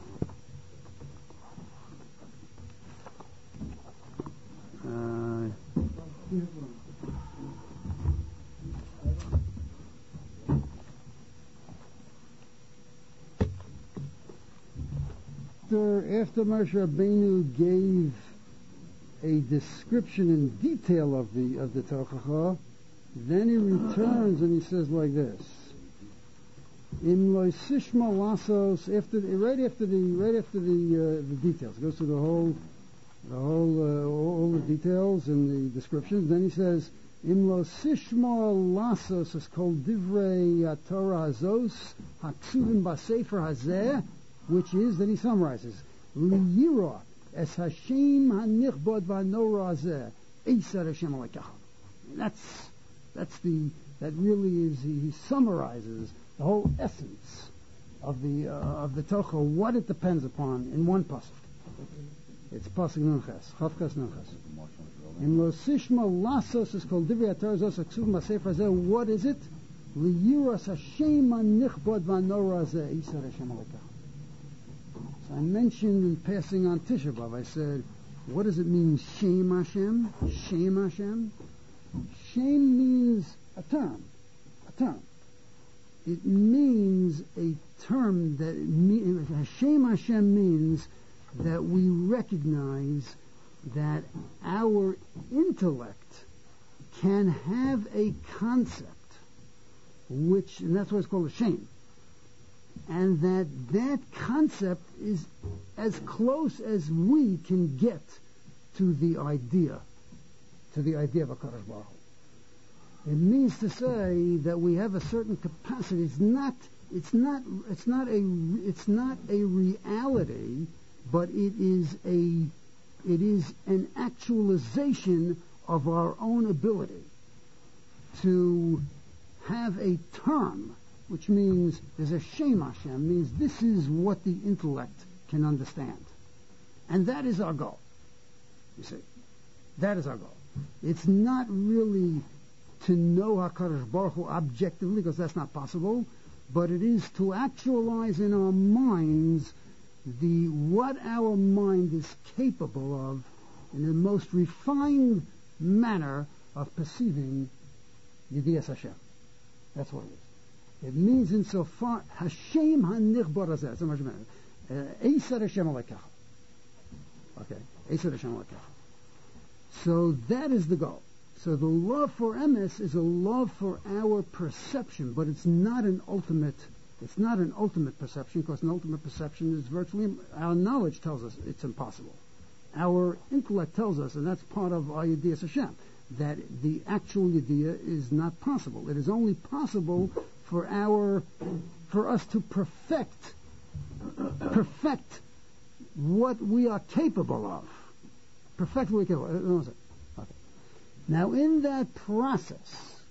After Moshe Rabbeinu gave a description in detail of the Tochacha, then he returns and he says like this. In Loisishma Lasos, right after the details, it goes through all the details and the descriptions. Then he says, "In Loisishma Lasos is called Divrei Torah Hazos Haksuvim Basefer Hazeh," which is, then he summarizes, "Liyira es Hashem Hanichbod Vanora Hazeh Eisar Hashem Alekacha." That really is, he summarizes the whole essence of the Tocha, what it depends upon in one pasuk. It's pasuk Nunches, Chavkas Nunches. In Lo Sishma Lasos is called Divrei Torah Zos Aksuvim B'Sefer Hazeh. What is it? Liyiras Hashem Hanichbod Vanora Hazeh Eisar Hashem Alekacha. So I mentioned in passing on Tisha B'Av, I said, what does it mean, Shem Hashem? Shem Hashem? Shem means a term. It means a term that Hashem Hashem means that we recognize that our intellect can have a concept which, and that's why it's called a Shem, and that concept is as close as we can get to the idea of HaKadosh Baruch Hu. It means to say that we have a certain capacity. It's not a reality, but it is an actualization of our own ability to have a term, which means there's a Shem Hashem, means this is what the intellect can understand. And that is our goal. You see, that is our goal. It's not really to know HaKadosh Baruch Hu objectively, because that's not possible, but it is to actualize in our minds what our mind is capable of in the most refined manner of perceiving Yedias Hashem. That's what it is. It means insofar Hashem hanichbar hazeh. So much better. Eisad Hashem alekecha. Okay. Eisad Hashem alekecha. So that is the goal. So the love for emes is a love for our perception, but it's not an ultimate. It's not an ultimate perception, because an ultimate perception is virtually, our knowledge tells us it's impossible. Our intellect tells us, and that's part of our Yedias Hashem, that the actual Yediyah is not possible. It is only possible for us to perfect what we are capable of. Perfect what we're capable of. Okay. Now in that process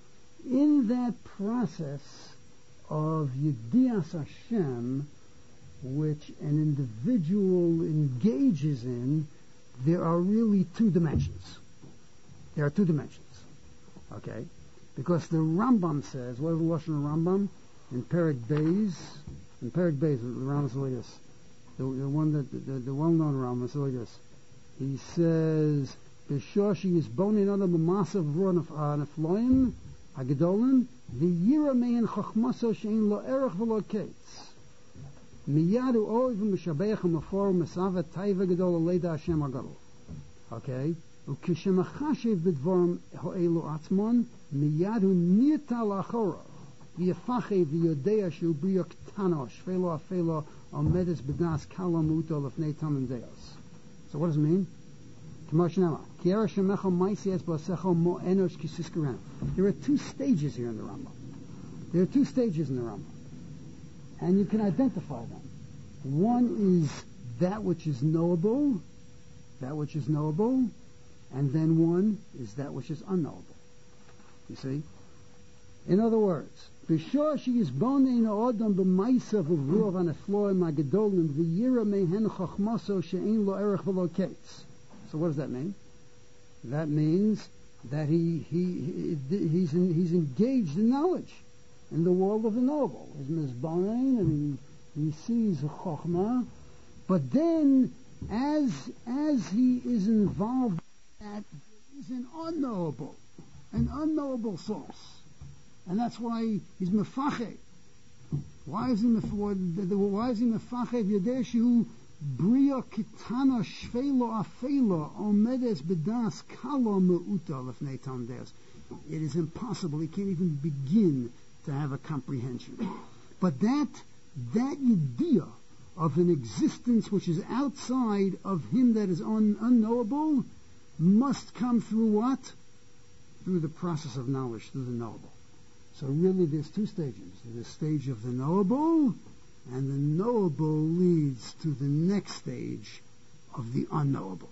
of Yedias Hashem, which an individual engages in, there are really two dimensions. There are two dimensions. Okay? Because the Rambam says, what is the Lashon of Rambam? In Perek Beis, the Rambam says like this. The well-known Rambam says like this. He says, B'shoshi is bonin adam b'masav ruan afloim, hagedolim, v'yira me'en chachmaso she'en lo erech v'lo ketz. Miyadu oiv m'shabeach ha'mafor m'savet taiva gedol aleida Hashem ha'gadol. Okay? Ukishemachashev b'dvorim ho'elu atzmon, miyadu nirta la'achora, v'yafache v'yodea shu b'yok tano, shvelo afelo, omedes b'das kalam uto lefnei tamim deos. So what does it mean? There are two stages here in the Rambam. And you can identify them. One is that which is knowable, and then one is that which is unknowable. You see? In other words, b'shor she'is bonein ha'odam b'maisav u'ruav anefloim ha'gedolim v'yira mehen chachmaso she'ein lo erech v'lo ketz. So what does that mean? That means that he's engaged in knowledge, in the world of the knowable. He's mizbonein, and he sees a chokhmah, but then as he is involved in that, there is an unknowable source. And that's why he's mefacheh. Why is he mefacheh? Yodeshu bria kitana shvelo afelo omedes bedas kalo meuta lefnei tamdeos. It is impossible. He can't even begin to have a comprehension. But that idea of an existence which is outside of him, that is unknowable, must come through what? Through the process of knowledge, through the knowable. So really there's two stages. There's the stage of the knowable, and the knowable leads to the next stage of the unknowable.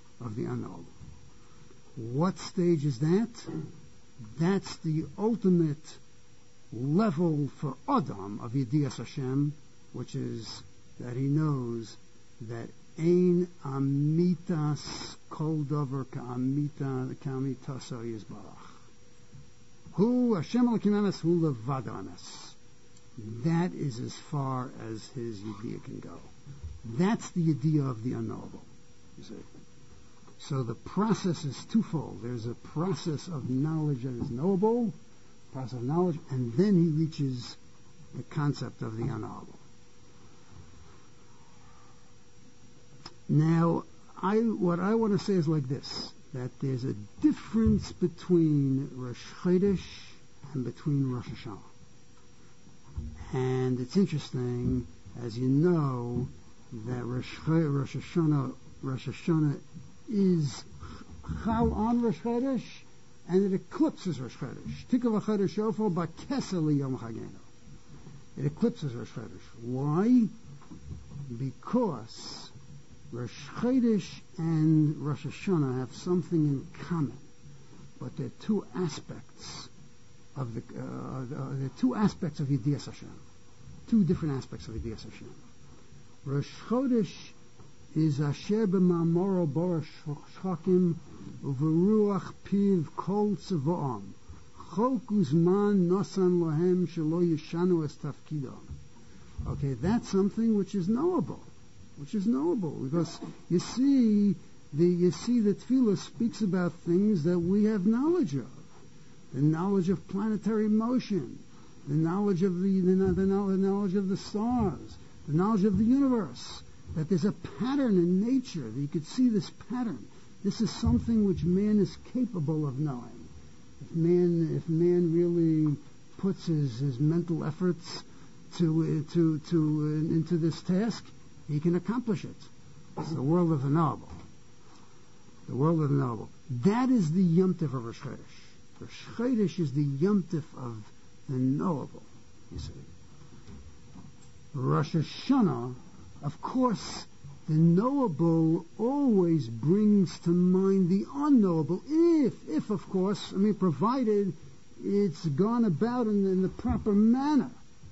What stage is that? That's the ultimate level for Adam of Yedias Hashem, which is that he knows that Ein amitas kol davar ka'amitaso yizbarach. Hu Hashem Elokim emes, hu levad emes. That is as far as his Yediyah can go. That's the Yediyah of the unknowable, you see. So the process is twofold. There's a process of knowledge that is knowable, process of knowledge, and then he reaches the concept of the unknowable. Now, what I want to say is like this, that there's a difference between Rosh Chodesh and between Rosh Hashanah. And it's interesting, as you know, that Rosh Hashanah is Chal on Rosh Chodesh, and it eclipses Rosh Chodesh. Tikav HaChodesh Shofar Ba'Kesel Yom Chagenu. It eclipses Rosh Chodesh. Why? Because Rosh Chodesh and Rosh Hashanah have something in common, but they're two aspects of Yedias Hashem. Two different aspects of Yedias Hashem. Rosh Chodesh is Asher b'ma'amoro borosh shchakim uveruach piv kol tzvoam chok uzman nosan lohem shelo yishanu es tafkidam. Okay, that's something which is knowable, because you see the Tefillah speaks about things that we have knowledge of. the knowledge of planetary motion, the knowledge of the knowledge of the stars, the knowledge of the universe, that there's a pattern in nature, that you could see this pattern. This is something which man is capable of knowing. If man really puts his mental efforts into this task, he can accomplish it. It's the world of the knowable. The world of the knowable. That is the Yom Tov of Rosh Chodesh. Rosh Chodesh is the Yom Tov of the knowable, you see. Rosh Hashanah, of course, the knowable always brings to mind the unknowable, if of course, provided it's gone about in the proper manner,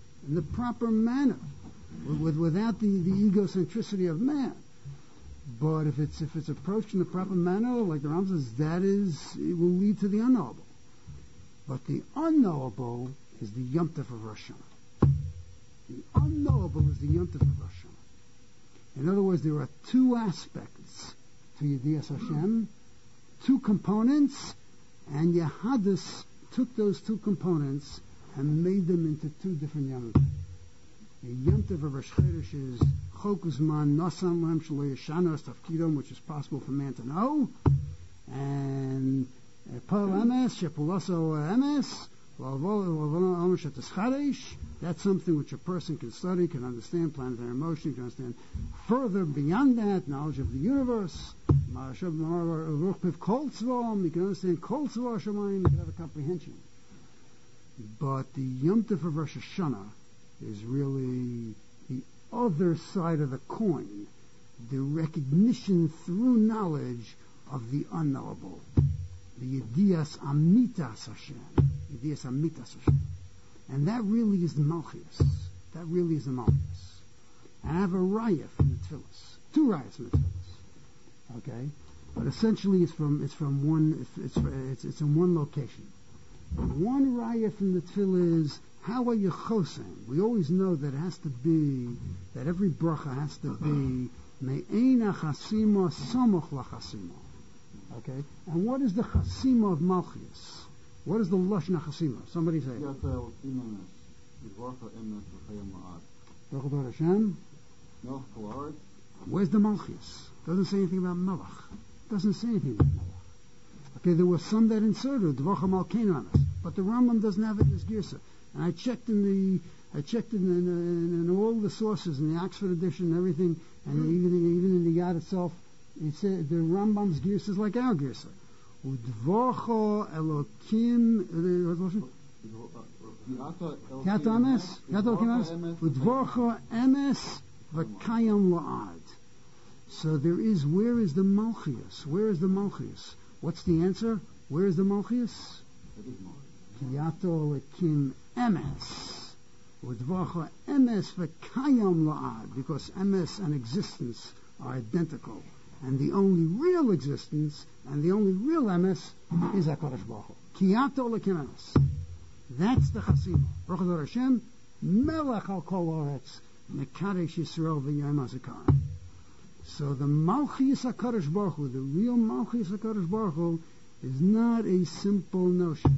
without the egocentricity of man. But if it's approached in the proper manner, like the Ram says, it will lead to the unknowable. But the unknowable is the Yom Tov of Rosh Hashanah. The unknowable is the Yom Tov of Rosh Hashanah. In other words, there are two aspects to Yedias Hashem, two components, and Yehadus took those two components and made them into two different Yom Tov. The Yom Tov of Rosh Chodesh is Chokus Man Nasan Lam Shelo Yeshanos Tafkidom, which is possible for man to know, and Pal Emes Shepulaso Emes Lavol Shetes Chadesh. That's something which a person can study, can understand planetary motion, can understand further beyond that, knowledge of the universe. You can understand Kol Tzva Shemayim, you can have a comprehension. But the Yom Tov of Rosh Hashanah is really the other side of the coin, the recognition through knowledge of the unknowable, the Yedias Amitas Hashem, Yedias Amitas Hashem. And that really is the Malchus. That really is the Malchus. And I have a raya from the Tfilis. Two rayas from the Tfilis. Okay? But essentially it's in one location. One raya from the Tfilah is, how are you chosing? We always know that it has to be, that every bracha has to be me'ena chasima samoch lachasima. Okay? And what is the chasima of Malchus? What is the lashon chasima? Somebody say. Hashem. Where's the Malchus? Doesn't say anything about Melech. Doesn't say anything about Melech. Okay, there were some that inserted Dvocha Malkein, but the Rambam doesn't have it in his Girsa. And I checked in all the sources in the Oxford edition and everything, and even in the Yad itself, it said the Rambam's Girsa is like our Girsa. Udvocha Elokim Kato Emes Udvocha Emes V'Kayam La'ad. So where is the Malchus? Where is the Malchus? What's the answer? Where is the Malchus? Kiyato Elokim Emes Udvocha Emes V'Kayam La'ad, because Emes and existence are identical. And the only real existence and the only real emes is HaKadosh Baruch Hu. Kiyato Elokim Emes. That's the Chasim. Baruch Hu Hashem, Melech al Kol Haaretz, Mekadesh Yisrael v'Yom HaZikaron. So the Malchus HaKadosh Baruch Hu, the real Malchus HaKadosh Baruch Hu, is not a simple notion.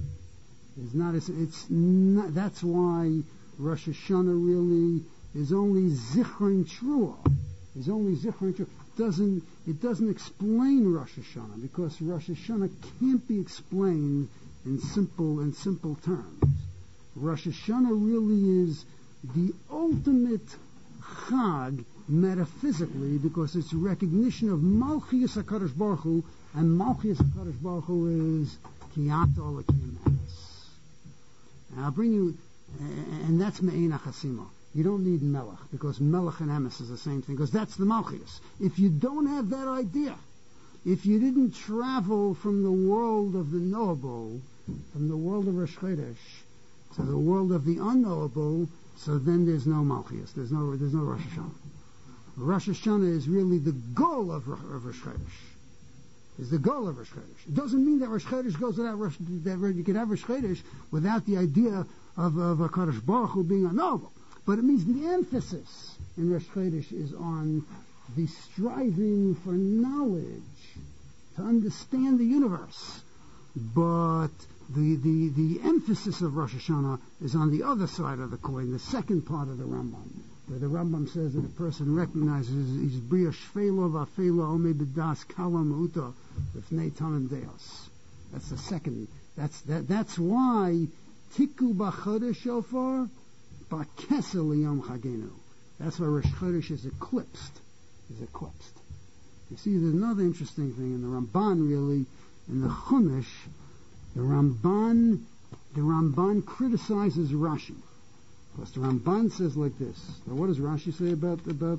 That's why Rosh Hashanah really is only Zichron Trua. Is only Zichron Trua. It doesn't explain Rosh Hashanah, because Rosh Hashanah can't be explained in simple terms. Rosh Hashanah really is the ultimate Chag metaphysically, because it's a recognition of Malchus HaKadosh Baruch Hu, and Malchus HaKadosh Baruch Hu is Kiyato Elokim Emes. And I'll bring you, and that's Me'ena Chasima. You don't need Melech, because Melech and Emes is the same thing, because that's the Malchus. If you don't have that idea, if you didn't travel from the world of the knowable, from the world of Rosh Chodesh, to the world of the unknowable, so then there's no Malchus, there's no Rosh Hashanah. Rosh Hashanah is really the goal of Rosh Chodesh. Is the goal of Rosh Chodesh. It doesn't mean that Rosh Chodesh goes without that you can have Rosh Chodesh without the idea of HaKadosh Baruch Hu being unknowable. But it means the emphasis in Rosh Chodesh is on the striving for knowledge, to understand the universe. But The emphasis of Rosh Hashanah is on the other side of the coin, the second part of the Rambam. Where the Rambam says that a person recognizes he's Bria Shvelo Vafelo Ome B'das Kalam Uta B'fnei Tanim Deos. That's the second. That's why Tiku B'Chodesh Shofar B'Kesel Yom Chagenu. That's why Rosh Chodesh is eclipsed. You see, there's another interesting thing in the Ramban, really, in the Chumash. The Ramban criticizes Rashi. Because the Ramban says like this. Now, what does Rashi say about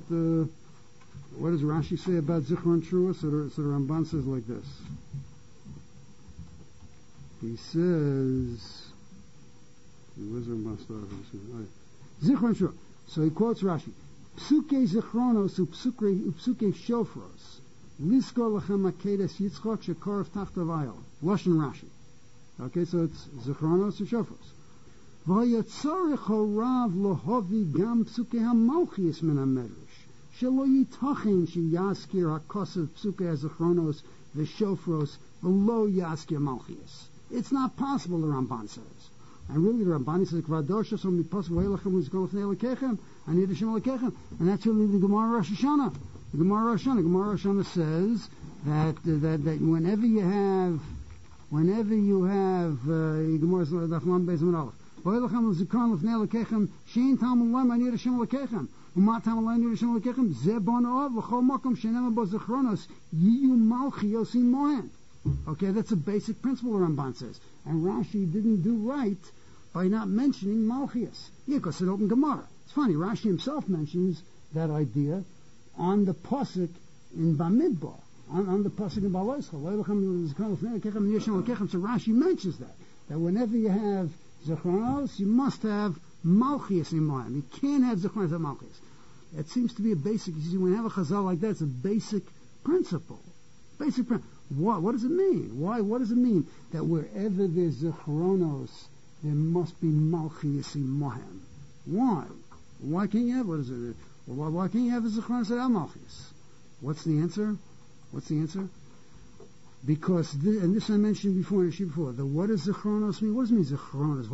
Zichron Trua? So the Ramban says like this. He says, where's the Ramban started? Zichron Trua. So he quotes Rashi. Psuke Zichronos upsuke Shofros. Liskor lechem akedes Yitzchok shekorov tachtav ayel. Lashon Rashi. Okay, so it's Zichronos and Shofros. V'hayatzorech horav lohovi gam psuke hamalchias min hamedrash shelo yitachen sheyaskir hakosav psuke hazichronos v'shofros v'lo yaskir malchias. It's not possible, the Ramban says. And really, the Ramban says, "Kvadosh so mipas v'elachem u'zkol l'fnei lekechem ani d'shem lekechem," and that's really the Gemara Rosh Hashanah. The Gemara Rosh Hashanah says that whenever you have Gemara Dafman Beis Manalef, v'elachem u'zkol l'fnei lekechem shein tam l'em ani d'shem lekechem u'ma tam l'em ani d'shem lekechem zebon of v'chol makom shenem bo zichronos yiyu malchios imohen. Okay, that's a basic principle, the Ramban says. And Rashi didn't do right by not mentioning Malchias. Yeah, because it's an open Gemara. It's funny, Rashi himself mentions that idea on the Pasuk in Bamidbar, on the Pasuk in Baloischa. So Rashi mentions that whenever you have Zechronos, you must have Malchias in mind. You can't have Zechronos without Malchias. It seems to be a basic, you see, when you have a Chazal like that, it's a basic principle. What does it mean? What does it mean that wherever there's Zichronos, there must be Malchias Imohem? Why? Why can't you have, why can't you have a Zichronos without Malchias? What's the answer? Because, and this I mentioned before, what does Zichronos mean? What does it mean, Zichronos?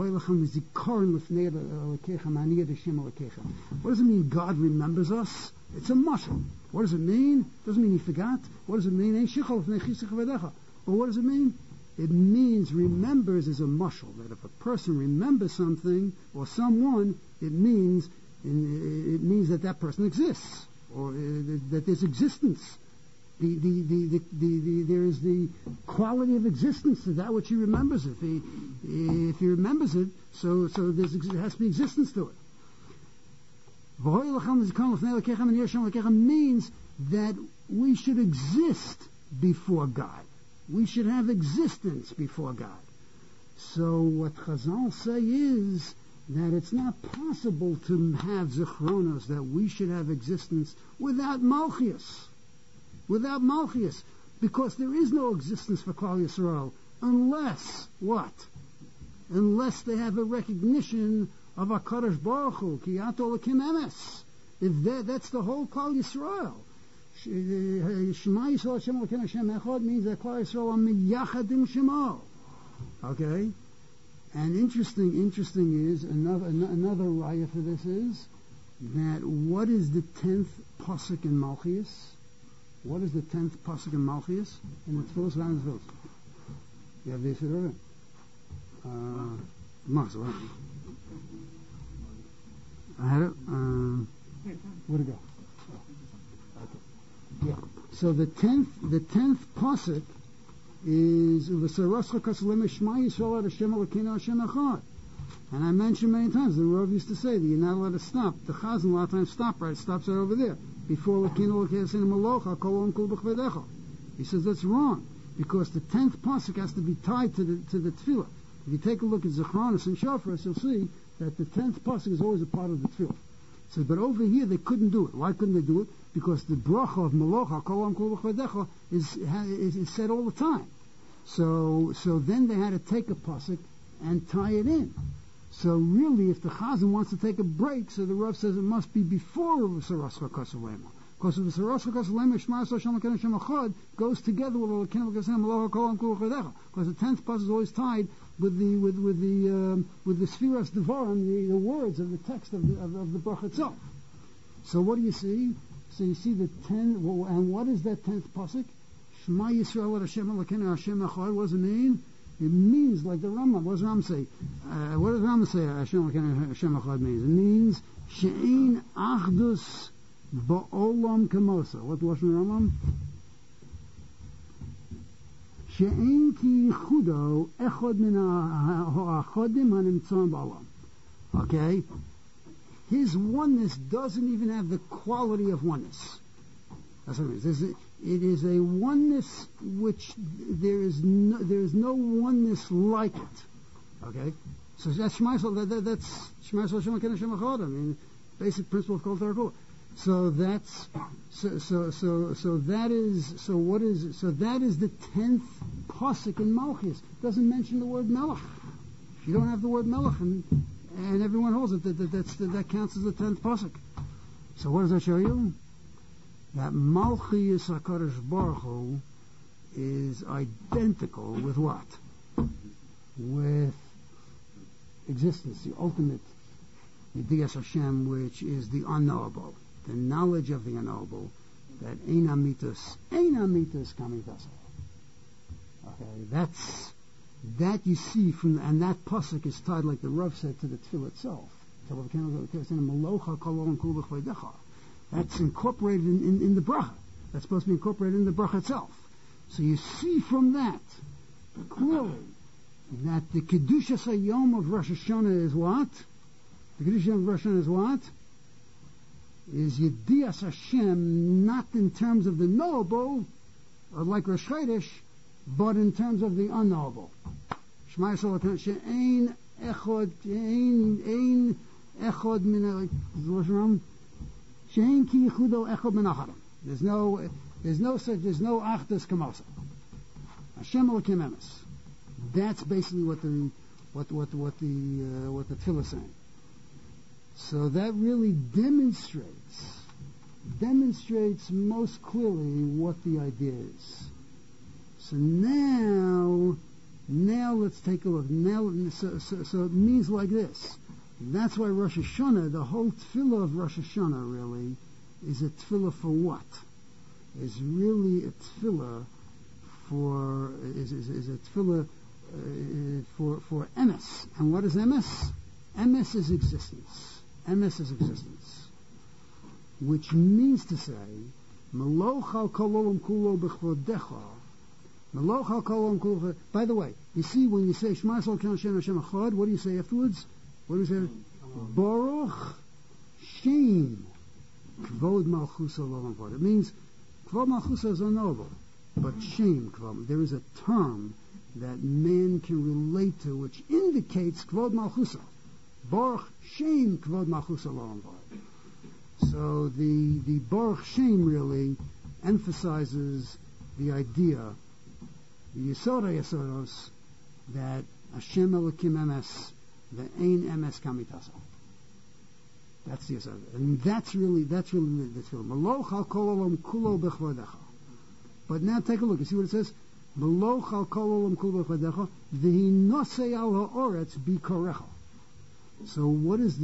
What does it mean God remembers us? It's a mashal. What does it mean? It doesn't mean he forgot. What does it mean? But what does it mean? It means remembers is a mashal. That if a person remembers something or someone, it means that person exists, or that there's existence. There is the quality of existence to that which he remembers. If he remembers it, so there has to be existence to it. Means that we should exist before God. We should have existence before God. So what Chazal say is that it's not possible to have Zichronos, that we should have existence without Malchias. Without Malchias. Because there is no existence for Klal Yisrael unless, what? Unless they have a recognition of HaKadosh Baruch Hu, Ki Ato L'Kim Emes. If that's the whole Klal Yisrael. Shema Yisrael Hashem L'Kim Hashem Echad means that Klal Yisrael are miyachadim Shema. Okay? And interesting is, another raya for this is, that what is the 10th Pasuk in Malchias? What is the 10th Pasuk in Malchias? In the Tfilos V'Anas Tfilos. You have this over? Right? I had it. Where'd it go? Okay. Yeah. So the 10th pasuk is V'Saroscha Kasalem Shema Yisrael Hashem Elokeinu Hashem Echad. And I mentioned many times, the Rav used to say that you're not allowed to stop. The Chazan a lot of times stops right over there. Before Elokeinu Elokeinu Malocha Kol Kol B'Chvedecha. He says that's wrong, because the 10th pasuk has to be tied to the tefillah. If you take a look at Zichronos and Shofros, you'll see that the 10th pasuk is always a part of the tefillah. So, but over here they couldn't do it. Why couldn't they do it? Because the bracha of Malocha Kol Kol B'Chvedecha is said all the time. So then they had to take a pasuk and tie it in. So really, if the Chazan wants to take a break, so the Rav says it must be before Sarascha Kasalema. Because the Saros goes together with because the 10th pasuk is always tied with the Sfiras Devarim, the words of the text of the bracha itself. So what do you see? So you see the 10, and what is that 10th pasuk? Shema Yisrael Hashem Elokeinu Hashem Echad. What does it mean? It means, like the Rambam. What does Rambam say? What does Rambam say? Hashem Elokeinu Hashem Echad means. It means she'ein achdus ba'olam kamosa. What was the Rambam? She'ein ki yichudo echad min ha'achodim hanimtzon ba'olam. Okay? His oneness doesn't even have the quality of oneness. That's what it means. It is a oneness which there is no oneness like it. Okay? So that's Shema Yisrael. That's Shema Yisrael Hashem Elokeinu Hashem Echad. I mean, basic principle of Kol Torah Kula. So that is the 10th pasuk in Malchus. It doesn't mention the word Melech. If you don't have the word Melech, and everyone holds it, that counts as the 10th pasuk. So what does that show you? That Malchus HaKadosh Baruch Hu is identical with what? With existence, the ultimate Yedias Hashem, which is the unknowable, the knowledge of the unknowable, that Ein Amitus Kamitas. Okay, that you see from, and that pasuk is tied, like the Rav said, to the Tefillah itself. That's incorporated in the bracha. That's supposed to be incorporated in the bracha itself. So you see from that clearly that the Kedushas Hayom of Rosh Hashanah is what? The Kedushas of Rosh Hashanah is what? Is Yedias Hashem, not in terms of the knowable, or like Rosh Chodesh, but in terms of the unknowable. Shema Yisrael she'ein echad, ein echad min, what's wrong? She'ein ki yichudo echad min acharim. There's no achdus kamasa. Hashem Elokim emes. That's basically what the tefillah is saying. So that really demonstrates most clearly what the idea is. So now let's take a look. So it means like this. That's why Rosh Hashanah, the whole tefillah of Rosh Hashanah really is a tefillah for what? Is really a tefillah for for emes. And what is emes? Emes is existence. Emes is existence, which means to say, Meloch al kol olam kulo b'chvodecha. Meloch al kol olam kulo. By the way, you see when you say Shema Yisrael Hashem Hashem Echad, what do you say afterwards? What do you say? Baruch Shem Kvod Malchusa Olam Vod. It means Kvod Malchusa is unknowable, but Shem Kvod. There is a term that man can relate to which indicates Kvod Malchusa. Baruch Shem Kvod Malchusa Olam Vod. So the Baruch Shem really emphasizes the idea, the Yesodos, that Hashem Elokim emes, the Ein emes kamitasa. That's the Yesod. And that's really the tefillah. Meloch al kol olam kulo b'chvodecha. But now take a look. You see what it says? Meloch al kol olam kulo b'chvodecha, v'hi nosei al ha'oretz b'korecha. So what is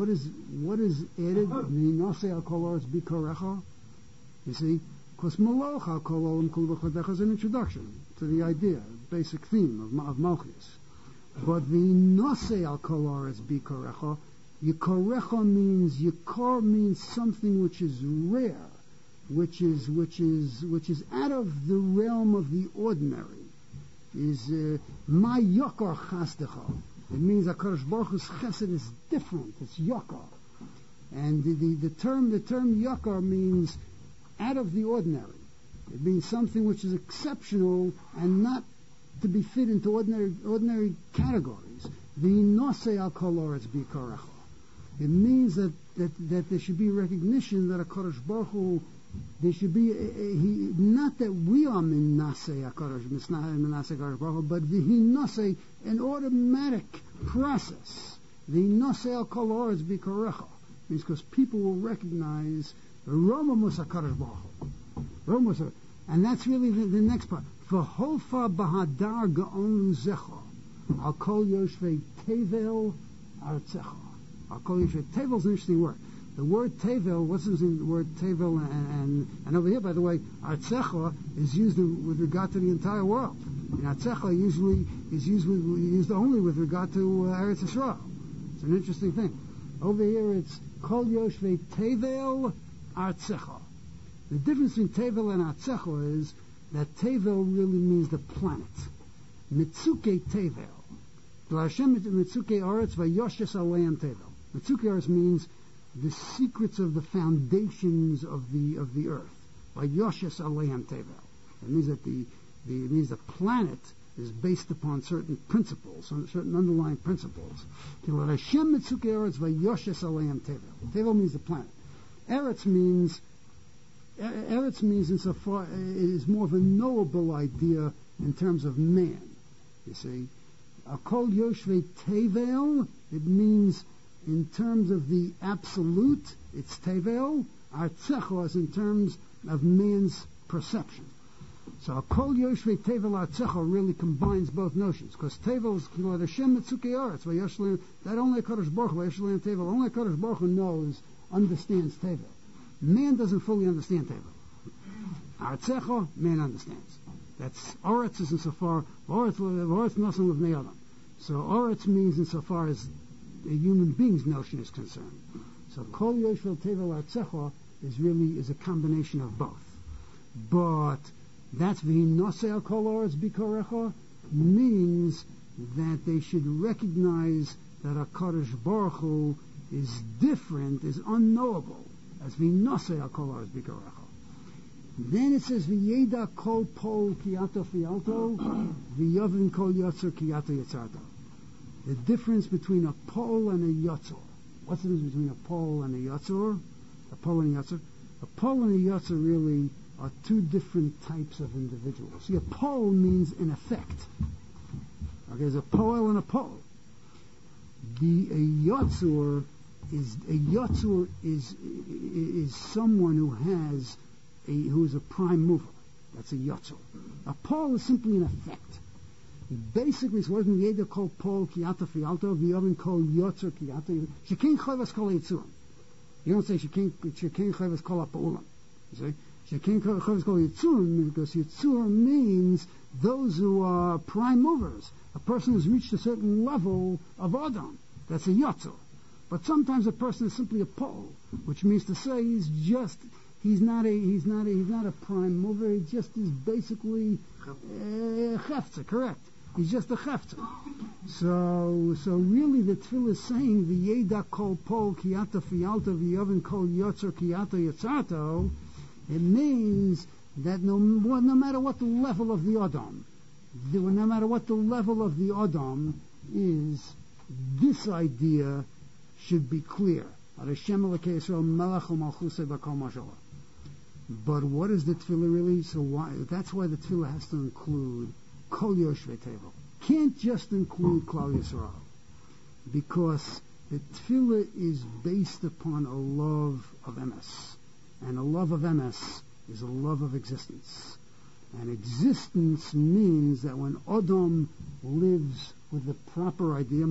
added? V'hi nosei al kol ha'oretz b'korecha. You see? Because Meloch al kol olam kulo b'chvodecha is an introduction to the idea, basic theme of Malchus. But the nosei al kol ha'oretz b'korecha, Yikorecha means something which is rare, which is out of the realm of the ordinary. Is my yokar chasdecha. It means HaKadosh Baruch Hu's chesed is different. It's yokar, and the term yokar means out of the ordinary. It means something which is exceptional and not to be fit into ordinary categories. The nosei al kol ha'oretz b'korecha. It means that there should be recognition that HaKadosh Baruch Hu, there should be not that we are minasei HaKadosh Baruch Hu, but v'hinasei, an automatic process. V'hinasei al kol ha'oretz b'korecha means because people will recognize Roma Musa Kadosh Baruch Hu. And that's really the next part. V'hofa b'hadar ga'onu zecha al kol yoshvei tevel artzecha. Al kol yoshvei tevel is an interesting word. The word tevel, what's the word tevel, and over here, by the way, artzecha is used with regard to the entire world. And artzecha usually is used only with regard to Eretz Yisrael. It's an interesting thing. Over here, it's kol yoshvei tevel artzecha. The difference between tevel and artzecha is that tevel really means the planet. Mitzuke tevel. Hashem mitzuke oretz vayoshes aleim tevel. Mitzuke oretz means the secrets of the foundations of the earth. Vayoshes aleim tevel. It means that the planet is based upon certain principles, certain underlying principles. Hashem mitzuke oretz vayoshes aleim tevel. Tevel means the planet. Eretz means insofar it is more of a knowable idea in terms of man. You see, Kol Yoshvei Tevel, it means in terms of the absolute, it's Tevel. Artzecha is in terms of man's perception. So Kol Yoshvei Tevel Artzecha really combines both notions, because Tevel is Kilad Hashem Mitzukei Aretz, that only Kadosh Baruch Hu, Vayashleim Tevel, only Kadosh Baruch Hu knows, understands Tevel. Man doesn't fully understand Tevel. Artzecha, man understands. That's Oretz is insofar Oretz nothing of Ne'adam. So Oretz means insofar as a human being's notion is concerned. So Kol Yoshvel Tevel Artzecha is a combination of both. But that's V'hinosei Kol Oretz Bikorecha means that they should recognize that HaKadosh Baruch Hu is different, is unknowable. As V'hinosei Kol Oretz Bikorecha. Then it says V'yeda kol pol kiyato fialto v'yovin kol yotzer kiyato yitzarto. The difference between a pole and a yotzor. What's the difference between a pole and a yotzor? A pole and a yotzor. A pole and a yotzor really are two different types of individuals. See, a pole means an effect. Okay, there's a pole and a pole. A yotzor is someone who is a prime mover. That's a yotzor. A pole is simply an effect. Basically, it's wasn't yeda kol pol kiyato fialto v'yovin kol yotzor kiyato. Shekein chovas kol yitzurim. You don't say shekein chovas kol ha'pa'ulam. You say shekein chovas kol yitzurim because yitzur means those who are prime movers. A person who's reached a certain level of Adam. That's a yotzor. But sometimes a person is simply a pole, which means to say he's not a prime mover. He just is basically a chefza, correct? He's just a chefza. So really the tefillah is saying v'yeda kol pol kiyato fialto v'yovin kol yotzer kiyato yitzarto. It means that no matter what the level of the Adam, is, this idea should be clear. But what is the tefillah really? So why? That's why the tefillah has to include Kol Yoshvei Tevel. Can't just include Klal Yisrael, because the tefillah is based upon a love of emes, and a love of emes is a love of existence. And existence means that when Adam lives with the proper idea,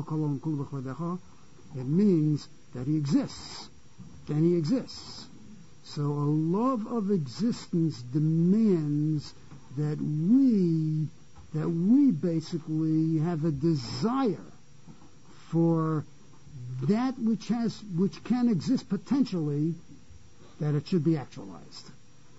it means that he exists. Then he exists. So a love of existence demands that we basically have a desire for that which can exist potentially, that it should be actualized.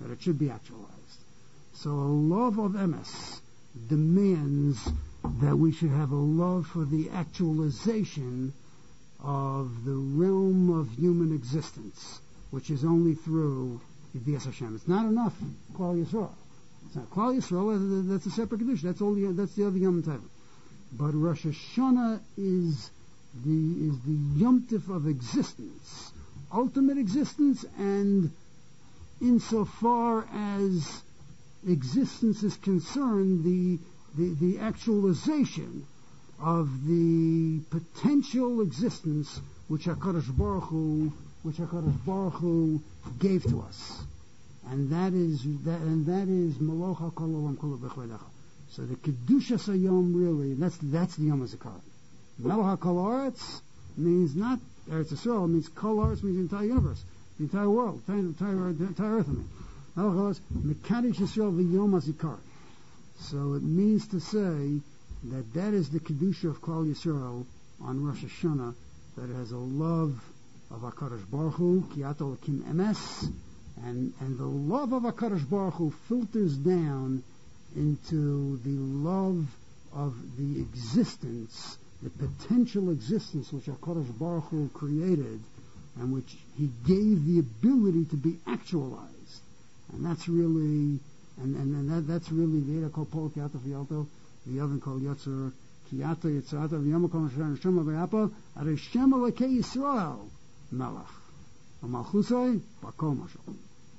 So a love of emes demands that we should have a love for the actualization of the realm of human existence, which is only through Yiddias Hashem. It's not enough Klal Yisrael. It's not Klal Yisrael. That's a separate condition. That's the other Yom Tov. But Rosh Hashanah is the Yom Tov of existence, ultimate existence, and insofar as existence is concerned, the actualization of the potential existence which HaKadosh Baruch Hu which HaKadosh Baruch Hu gave to us. And that is Maloch HaKol Olam Kula B'Chvedecha. So the Kedushas HaYom really, that's the Yom HaZikaron. Maloch HaKol Aretz means not Eretz Yisrael, it means Kol Aretz means the entire universe, the entire world, the entire earth. Maloch HaKol Aretz, Mekadosh Yisrael V'Yom HaZikaron. So it means to say that is the Kedusha of Klal Yisrael on Rosh Hashanah, that it has a love of HaKadosh Baruch Hu, Kiyato Lakim Emes, and the love of HaKadosh Baruch Hu filters down into the love of the existence, the potential existence which HaKadosh Baruch Hu created, and which He gave the ability to be actualized. And that's really, that's really Veda Kol Pol Kiyato V'Yalto, V'Yavin Kol Yotzer, Kiyato Yitzhata V'Yom Kol Hashem V'Yapa, Hashem Elokei Yisrael, Melech, Malchusay, Bakol Mashal.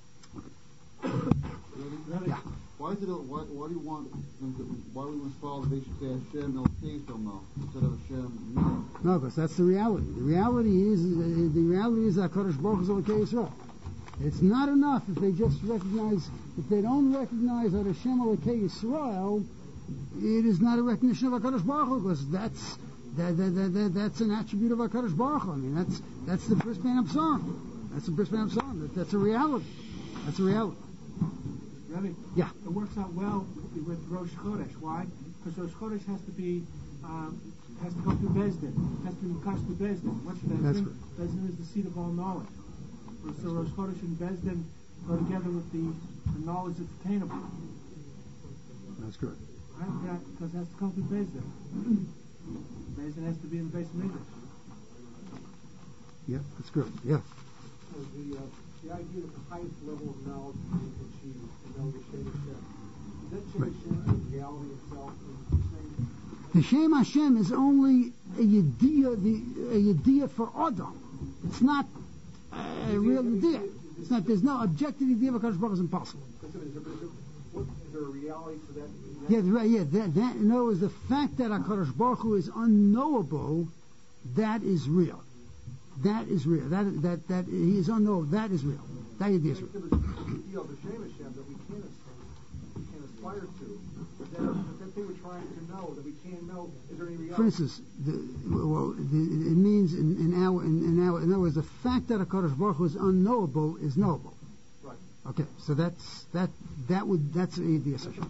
Yeah. Why do we want to follow the basic say Hashem Elokei Yisrael instead of Hashem Melech? No, because that's the reality. The reality is that HaKadosh Baruch Hu is Elokei Yisrael. It's not enough if they just recognize, if they don't recognize that Hashem Elokei Yisrael, it is not a recognition of HaKadosh Baruch Hu, because that's an attribute of HaKadosh Baruch Hu. I mean, that's the Bris Bein Absarim. That's the Bris Bein Absarim. That's a reality. That's a reality. Really? Yeah. It works out well with Rosh Chodesh. Why? Because Rosh Chodesh has to be has to go through Bezdin. Has to be Makash to Bezdin. What's Bezdin? That's good. Bezdin is the seat of all knowledge. So Rosh Chodesh and Bezdin go together with the knowledge that's attainable. That's good. Right? Yeah, because it has to come through Bezdin. Bezdin has to be in the base of English. Yeah, that's good. Yeah. So the idea that the highest level of knowledge can be achieved, to know the Shem Hashem. Is that Shem Hashem in reality itself? The Shem Hashem is only a yediyah for Adam. It's not a real yediyah. It's not. There's no objective yediyah of HaKadosh Baruch Hu is impossible. Is there a reality to that? That in other words, the fact that HaKadosh Baruch Hu is unknowable, that is real. That is real. That He is unknowable. That is real. That is real. There's a deal of the Shem Hashem that we can't aspire to. That thing we're trying to know that we can't know. Is there any reality? For instance, it means in other words, the fact that HaKadosh Baruch Hu is unknowable is knowable. Right. Okay, so that's the assumption.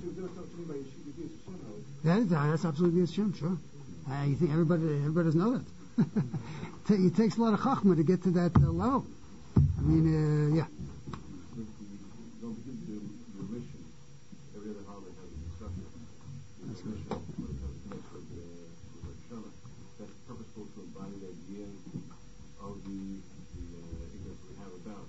That's absolutely the Hashem. Sure. You think everybody doesn't know that? It takes a lot of chachma to get to that level. I mean, yeah. Don't begin to do your mission. Every other holiday has a discussion. That's mission. That's purposeful to embody the idea of the ignorance we have about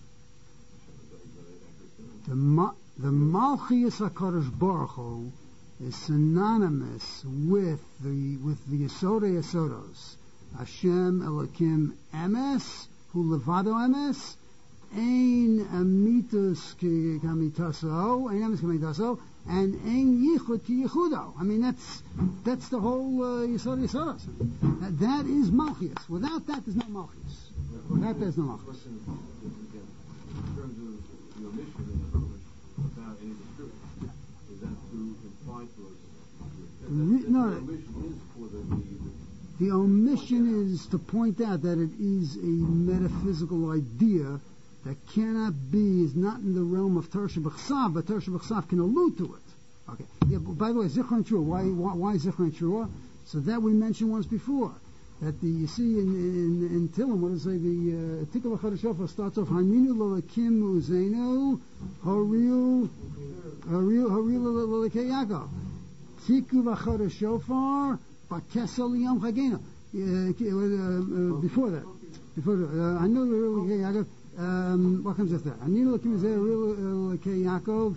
the Malchus HaKadosh Baruch Hu is synonymous with the Yesodei Yesodos. Hashem Elokim Emes, Hu Levado Emes, Ein Amitus Ki Kamitaso, Ein Emes Kamitaso, and Ein Yichud Ki Yichudo. I mean, that's the whole Yesod Yesodos. That is Malchus. Without that, there's no Malchus. Without that, there's no Malchus. In terms of your mission in the Chumash, without any description, is that to imply to us that No. your mission is for The omission is to point out that it is a metaphysical idea that is not in the realm of Torah Shebechsav, but Torah Shebechsav can allude to it. Okay. Yeah, by the way, Zichron Trua. Why Zichron Trua? So that we mentioned once before. That you see in Tillim, what does it say? The Tikkel HaChadosh Shofar starts off Haninu Lalakim Uzenu Haril Lalakei Yaakov Tikku HaChadosh Shofar Bakesel Yom Chagenu. Before that, Haninu Lalakei Yaakov. What comes after that? Haninu Lalakim Uzenu Lalakei Yaakov.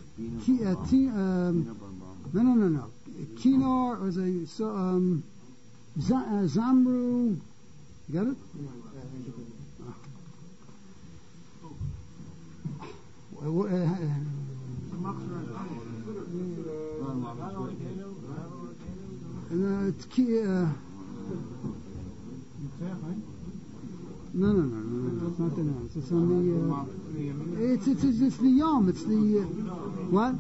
No. Kinar was a Zamru. You got it? No. That's not the nouns. It's on the. It's the yom. It's the what?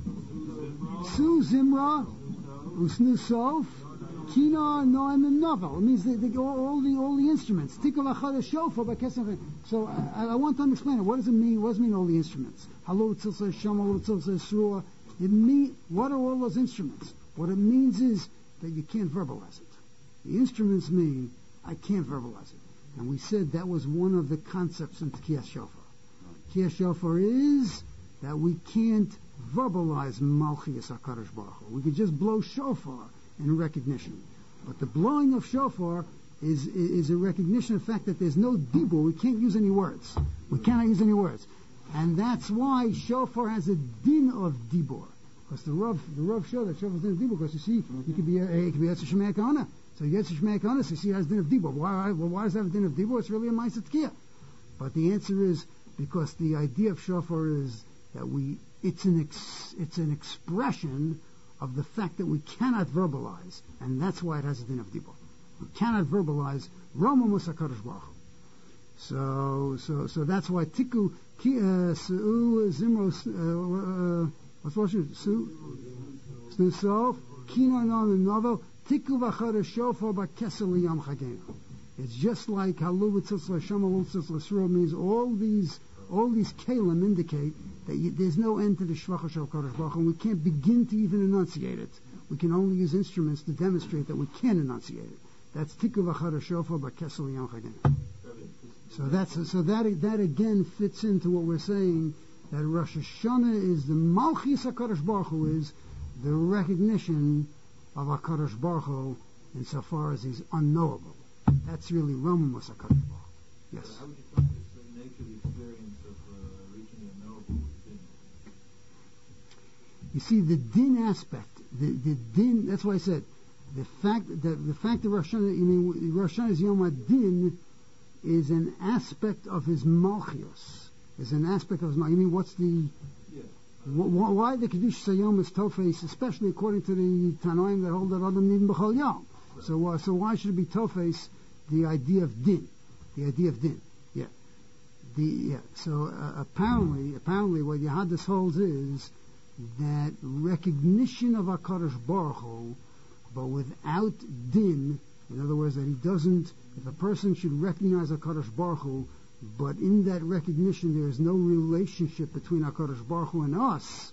Su Zimra, Usnu Sof, Kina Noam and Novel. It means all the instruments. Tikul Achad Shofar by Kesef. So I want to explain it. What does it mean? What does it mean all the instruments? Halo Tzilsa Shama, Halo Tzilsa Srua. What are all those instruments? What it means is that you can't verbalize it. The instruments mean I can't verbalize it. And we said that was one of the concepts in Tkiyas Shofar. Tkiyas Shofar is that we can't verbalize Malchus HaKadosh Baruch Hu. We could just blow shofar in recognition. But the blowing of shofar is a recognition of the fact that there's no dibur. We can't use any words. We cannot use any words. And that's why shofar has a din of dibur. Because the Rav showed that shofar is din of dibur. Because you see, it could be Yetzer Shemei Kahana. So Yetzer Shemei Kahana, so you see, it has din of dibur. Why does it have a din of dibur? It's really a Ma'aseh Tkiyah. But the answer is because the idea of shofar is that it's an expression of the fact that we cannot verbalize, and that's why it has a din of dibur. We cannot verbalize Roma Musa Kadosh Baruch Hu. So that's why Tiku Su'u Zimro what's Russian? Su Sof Kino Non Novel Tiku V'Chad Shofar B'Kesel Yom Chagenu. It's just like Halu V'Tzilz L'Shama Halu V'Tzilz L'Srua means all these kalim indicate that there's no end to the Shvacha Shel Kadosh Baruch Hu, and we can't begin to even enunciate it. We can only use instruments to demonstrate that we can enunciate it. That's Tikku V'Chad Shofar B'Kesel Yom Chagenu. So that again fits into what we're saying, that Rosh Hashanah is the Malchus HaKadosh Baruch Hu, is the recognition of HaKadosh Baruch Hu insofar as he's unknowable. That's really Romamus HaKadosh Baruch Hu. Yes. How would you find this nature of the experience of reaching the unknowable within? You see, the din aspect, the din, that's why I said, the fact that Rosh Hashanah, Rosh Hashanah's Yom HaDin is an aspect of his Malchus, is an aspect of his Malchus. You mean, what's the... Yeah. Why the Kedusha Sayom is Tofes, especially according to the Tanoim that hold that Adam Nidin B'chol Yom. So why should it be Tofes, the idea of din? The idea of din. Yeah. So apparently what Yehadis holds is that recognition of HaKadosh Baruch Hu, but without din, in other words, that he doesn't, if a person should recognize HaKadosh Baruch Hu, but in that recognition there is no relationship between HaKadosh Baruch Hu and us,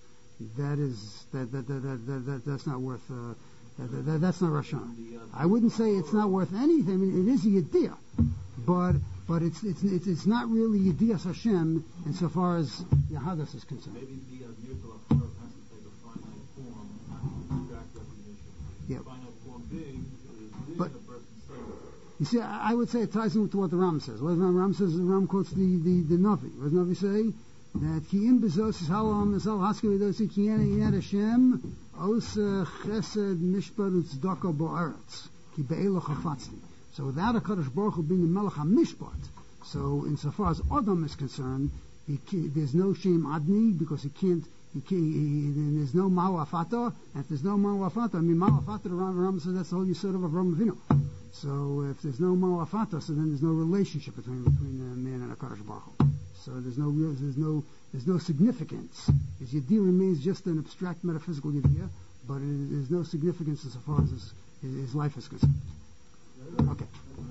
that's not worth, that's not Rosh Hashanah. I wouldn't say it's not worth anything. I mean, it is a Yediyah, but it's not really Yediyas Hashem insofar as Yehadus is concerned. Maybe the Mirtul HaCharab has to take a finite form, not abstract recognition. Yeah. Finite form being is But- a person's soul. You see, I would say it ties in to what the Ram says. What the Ram says, the Ram quotes the Navi. What does Navi say? That ki im bezos is halam nesal haske v'dosi ki yed Hashem osa chesed mishpat u'tzedakah bo'aretz ki be'elo chafatzti. So without a Kadosh Baruch Hu being the Melech HaMishpat, so insofar as Adam is concerned, there's no Shem Adni because there's no Ma'u and if there's no Ma'u I mean Ma'u the Ram says that's the whole Yisod of Avram Avinu. So if there's no Ma'u so then there's no relationship between man and a Kadosh Baruch Hu. So there's no significance. His Yediyah remains just an abstract metaphysical Yediyah, but there's no significance insofar as his life is concerned. Okay.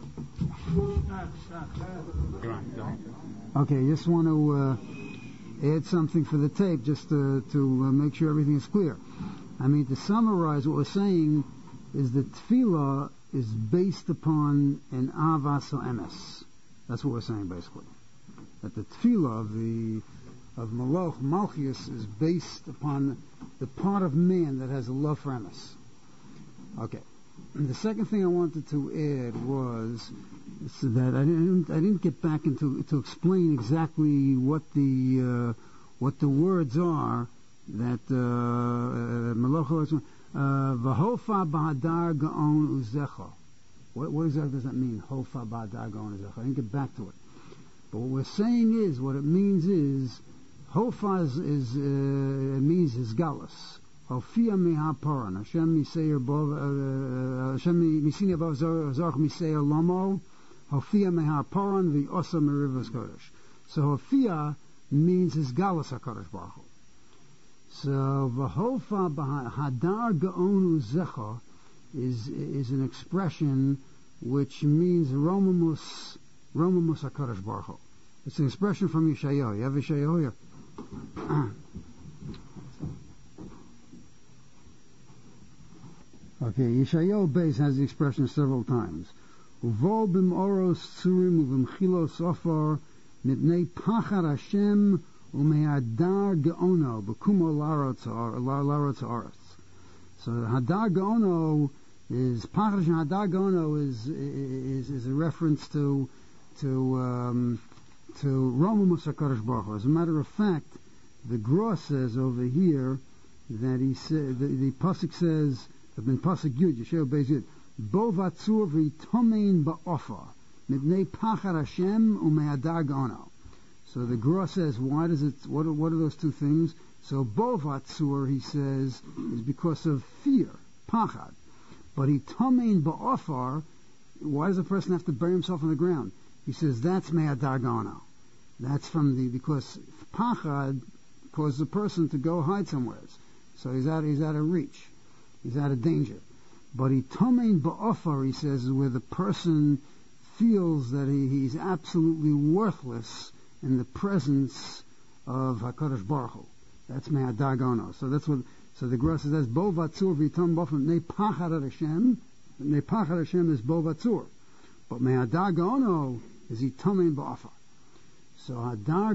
Okay, just want to add something for the tape, just to make sure everything is clear. I mean, to summarize, what we're saying is that tefillah is based upon an avas or emes. That's what we're saying, basically. That the tefillah of Malchus is based upon the part of man that has a love for emes. Okay. And the second thing I wanted to add was that I didn't get back into to explain exactly what the words are that V'hofa b'hadar gaon uzecha. What exactly does that mean? Hofa b'hadar gaon uzecha. I didn't get back to it. But what we're saying is, what it means is, Hofa means his galus. Hofia mehaparan. Hashem miseir above Hashem misini above Zarch miseir lomo Hofia mehaparon v'osa merivas kodesh. So Hofia means his galus HaKadosh Baruch Hu. So v'hofa hadar gaonu zecha is an expression which means romamus HaKadosh Baruch Hu. It's an expression from Yeshayahu. You have Yeshayahu here? Okay, Yeshayahu Beis has the expression several times. Uvol b'moros tzurim uv'mchilos ofar mipnei pachar Hashem u'me'adar ge'ono b'kumo larotz haaretz. So the hadar ge'ono is pachar Hashem. Hadar ge'ono is a reference to Romamus HaKadosh Baruch Hu. As a matter of fact, the Gra says over here that he said the pasuk says in pasuk Yud Yeshua Beis Yud Bo vatzur v'itomein ba'ofa mipnei pachar Hashem u'me'adar ge'ono. So the Gra says, why does it? What are those two things? So bo vatzur, he says, is because of fear, pachad. But itomein ba'ofar, why does a person have to bury himself on the ground? He says that's me'adar ge'ono. That's because pachad causes a person to go hide somewhere. So he's out of reach. He's out of danger. But itomein ba'ofar, he says, is where the person feels that he's absolutely worthless in the presence of HaKadosh Baruch Hu. That's me'adar ge'ono. So that's what. So the Gra says that's bo vatzur v'itom b'ofar ne pachad Hashem. Ne pachad Hashem is bo vatzur, but me'adar ge'ono is itomein ba'ofar. So hadar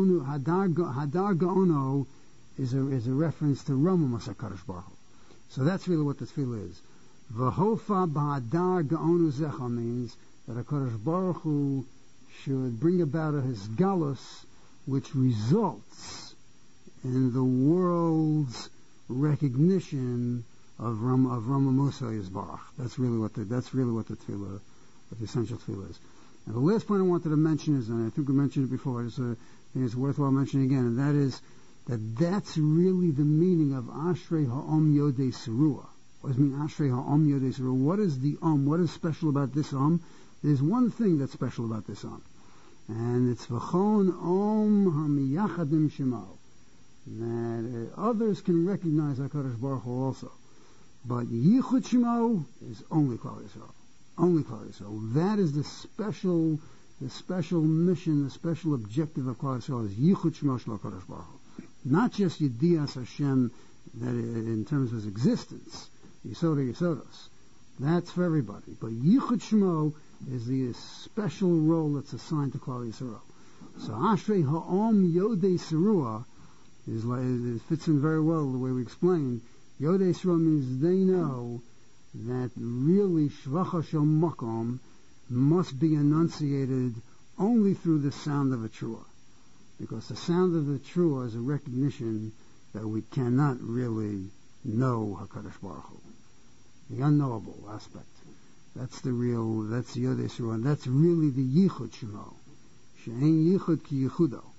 ge'ono is a reference to Romamus HaKadosh Baruch Hu. So that's really what the tefillah is. V'hofa b'hadar ge'onu zecha means that HaKadosh Baruch Hu should bring about his galus, which results in the world's recognition of Romamus Yisbarach. That's really what the tefillah, what the essential tefillah is. And the last point I wanted to mention is, and I think we mentioned it before, I think it's worthwhile mentioning again, and that is that's really the meaning of Ashrei Ha'om Yodei Serua. What does it mean, Ashrei Ha'om Yodei Serua? What is the What is special about this There's one thing that's special about this and it's V'chon Om HaMiyachadim Shemo. That others can recognize HaKadosh Baruch Hu also. But Yichud Shemo is only Klal Yisrael. Only Klal Yisrael. That is the special mission, the special objective of Klal Yisrael is Yichud Shemo Shel HaKadosh Baruch Hu. Not just Yedias Hashem, that in terms of his existence, Yisodos. That's for everybody. But Yichud Shemo is the special role that's assigned to Klal Yisrael. So Ashrei Ha'om Yodei Serua it fits in very well the way we explained. Yodei Serua means they know that really Shvacha Shel Makom must be enunciated only through the sound of a trua. Because the sound of the trua is a recognition that we cannot really know HaKadosh Baruch Hu. The unknowable aspect. That's Yodei Serua, and that's really the Yichud Shemo. She'ein Yichud ki Yichudo.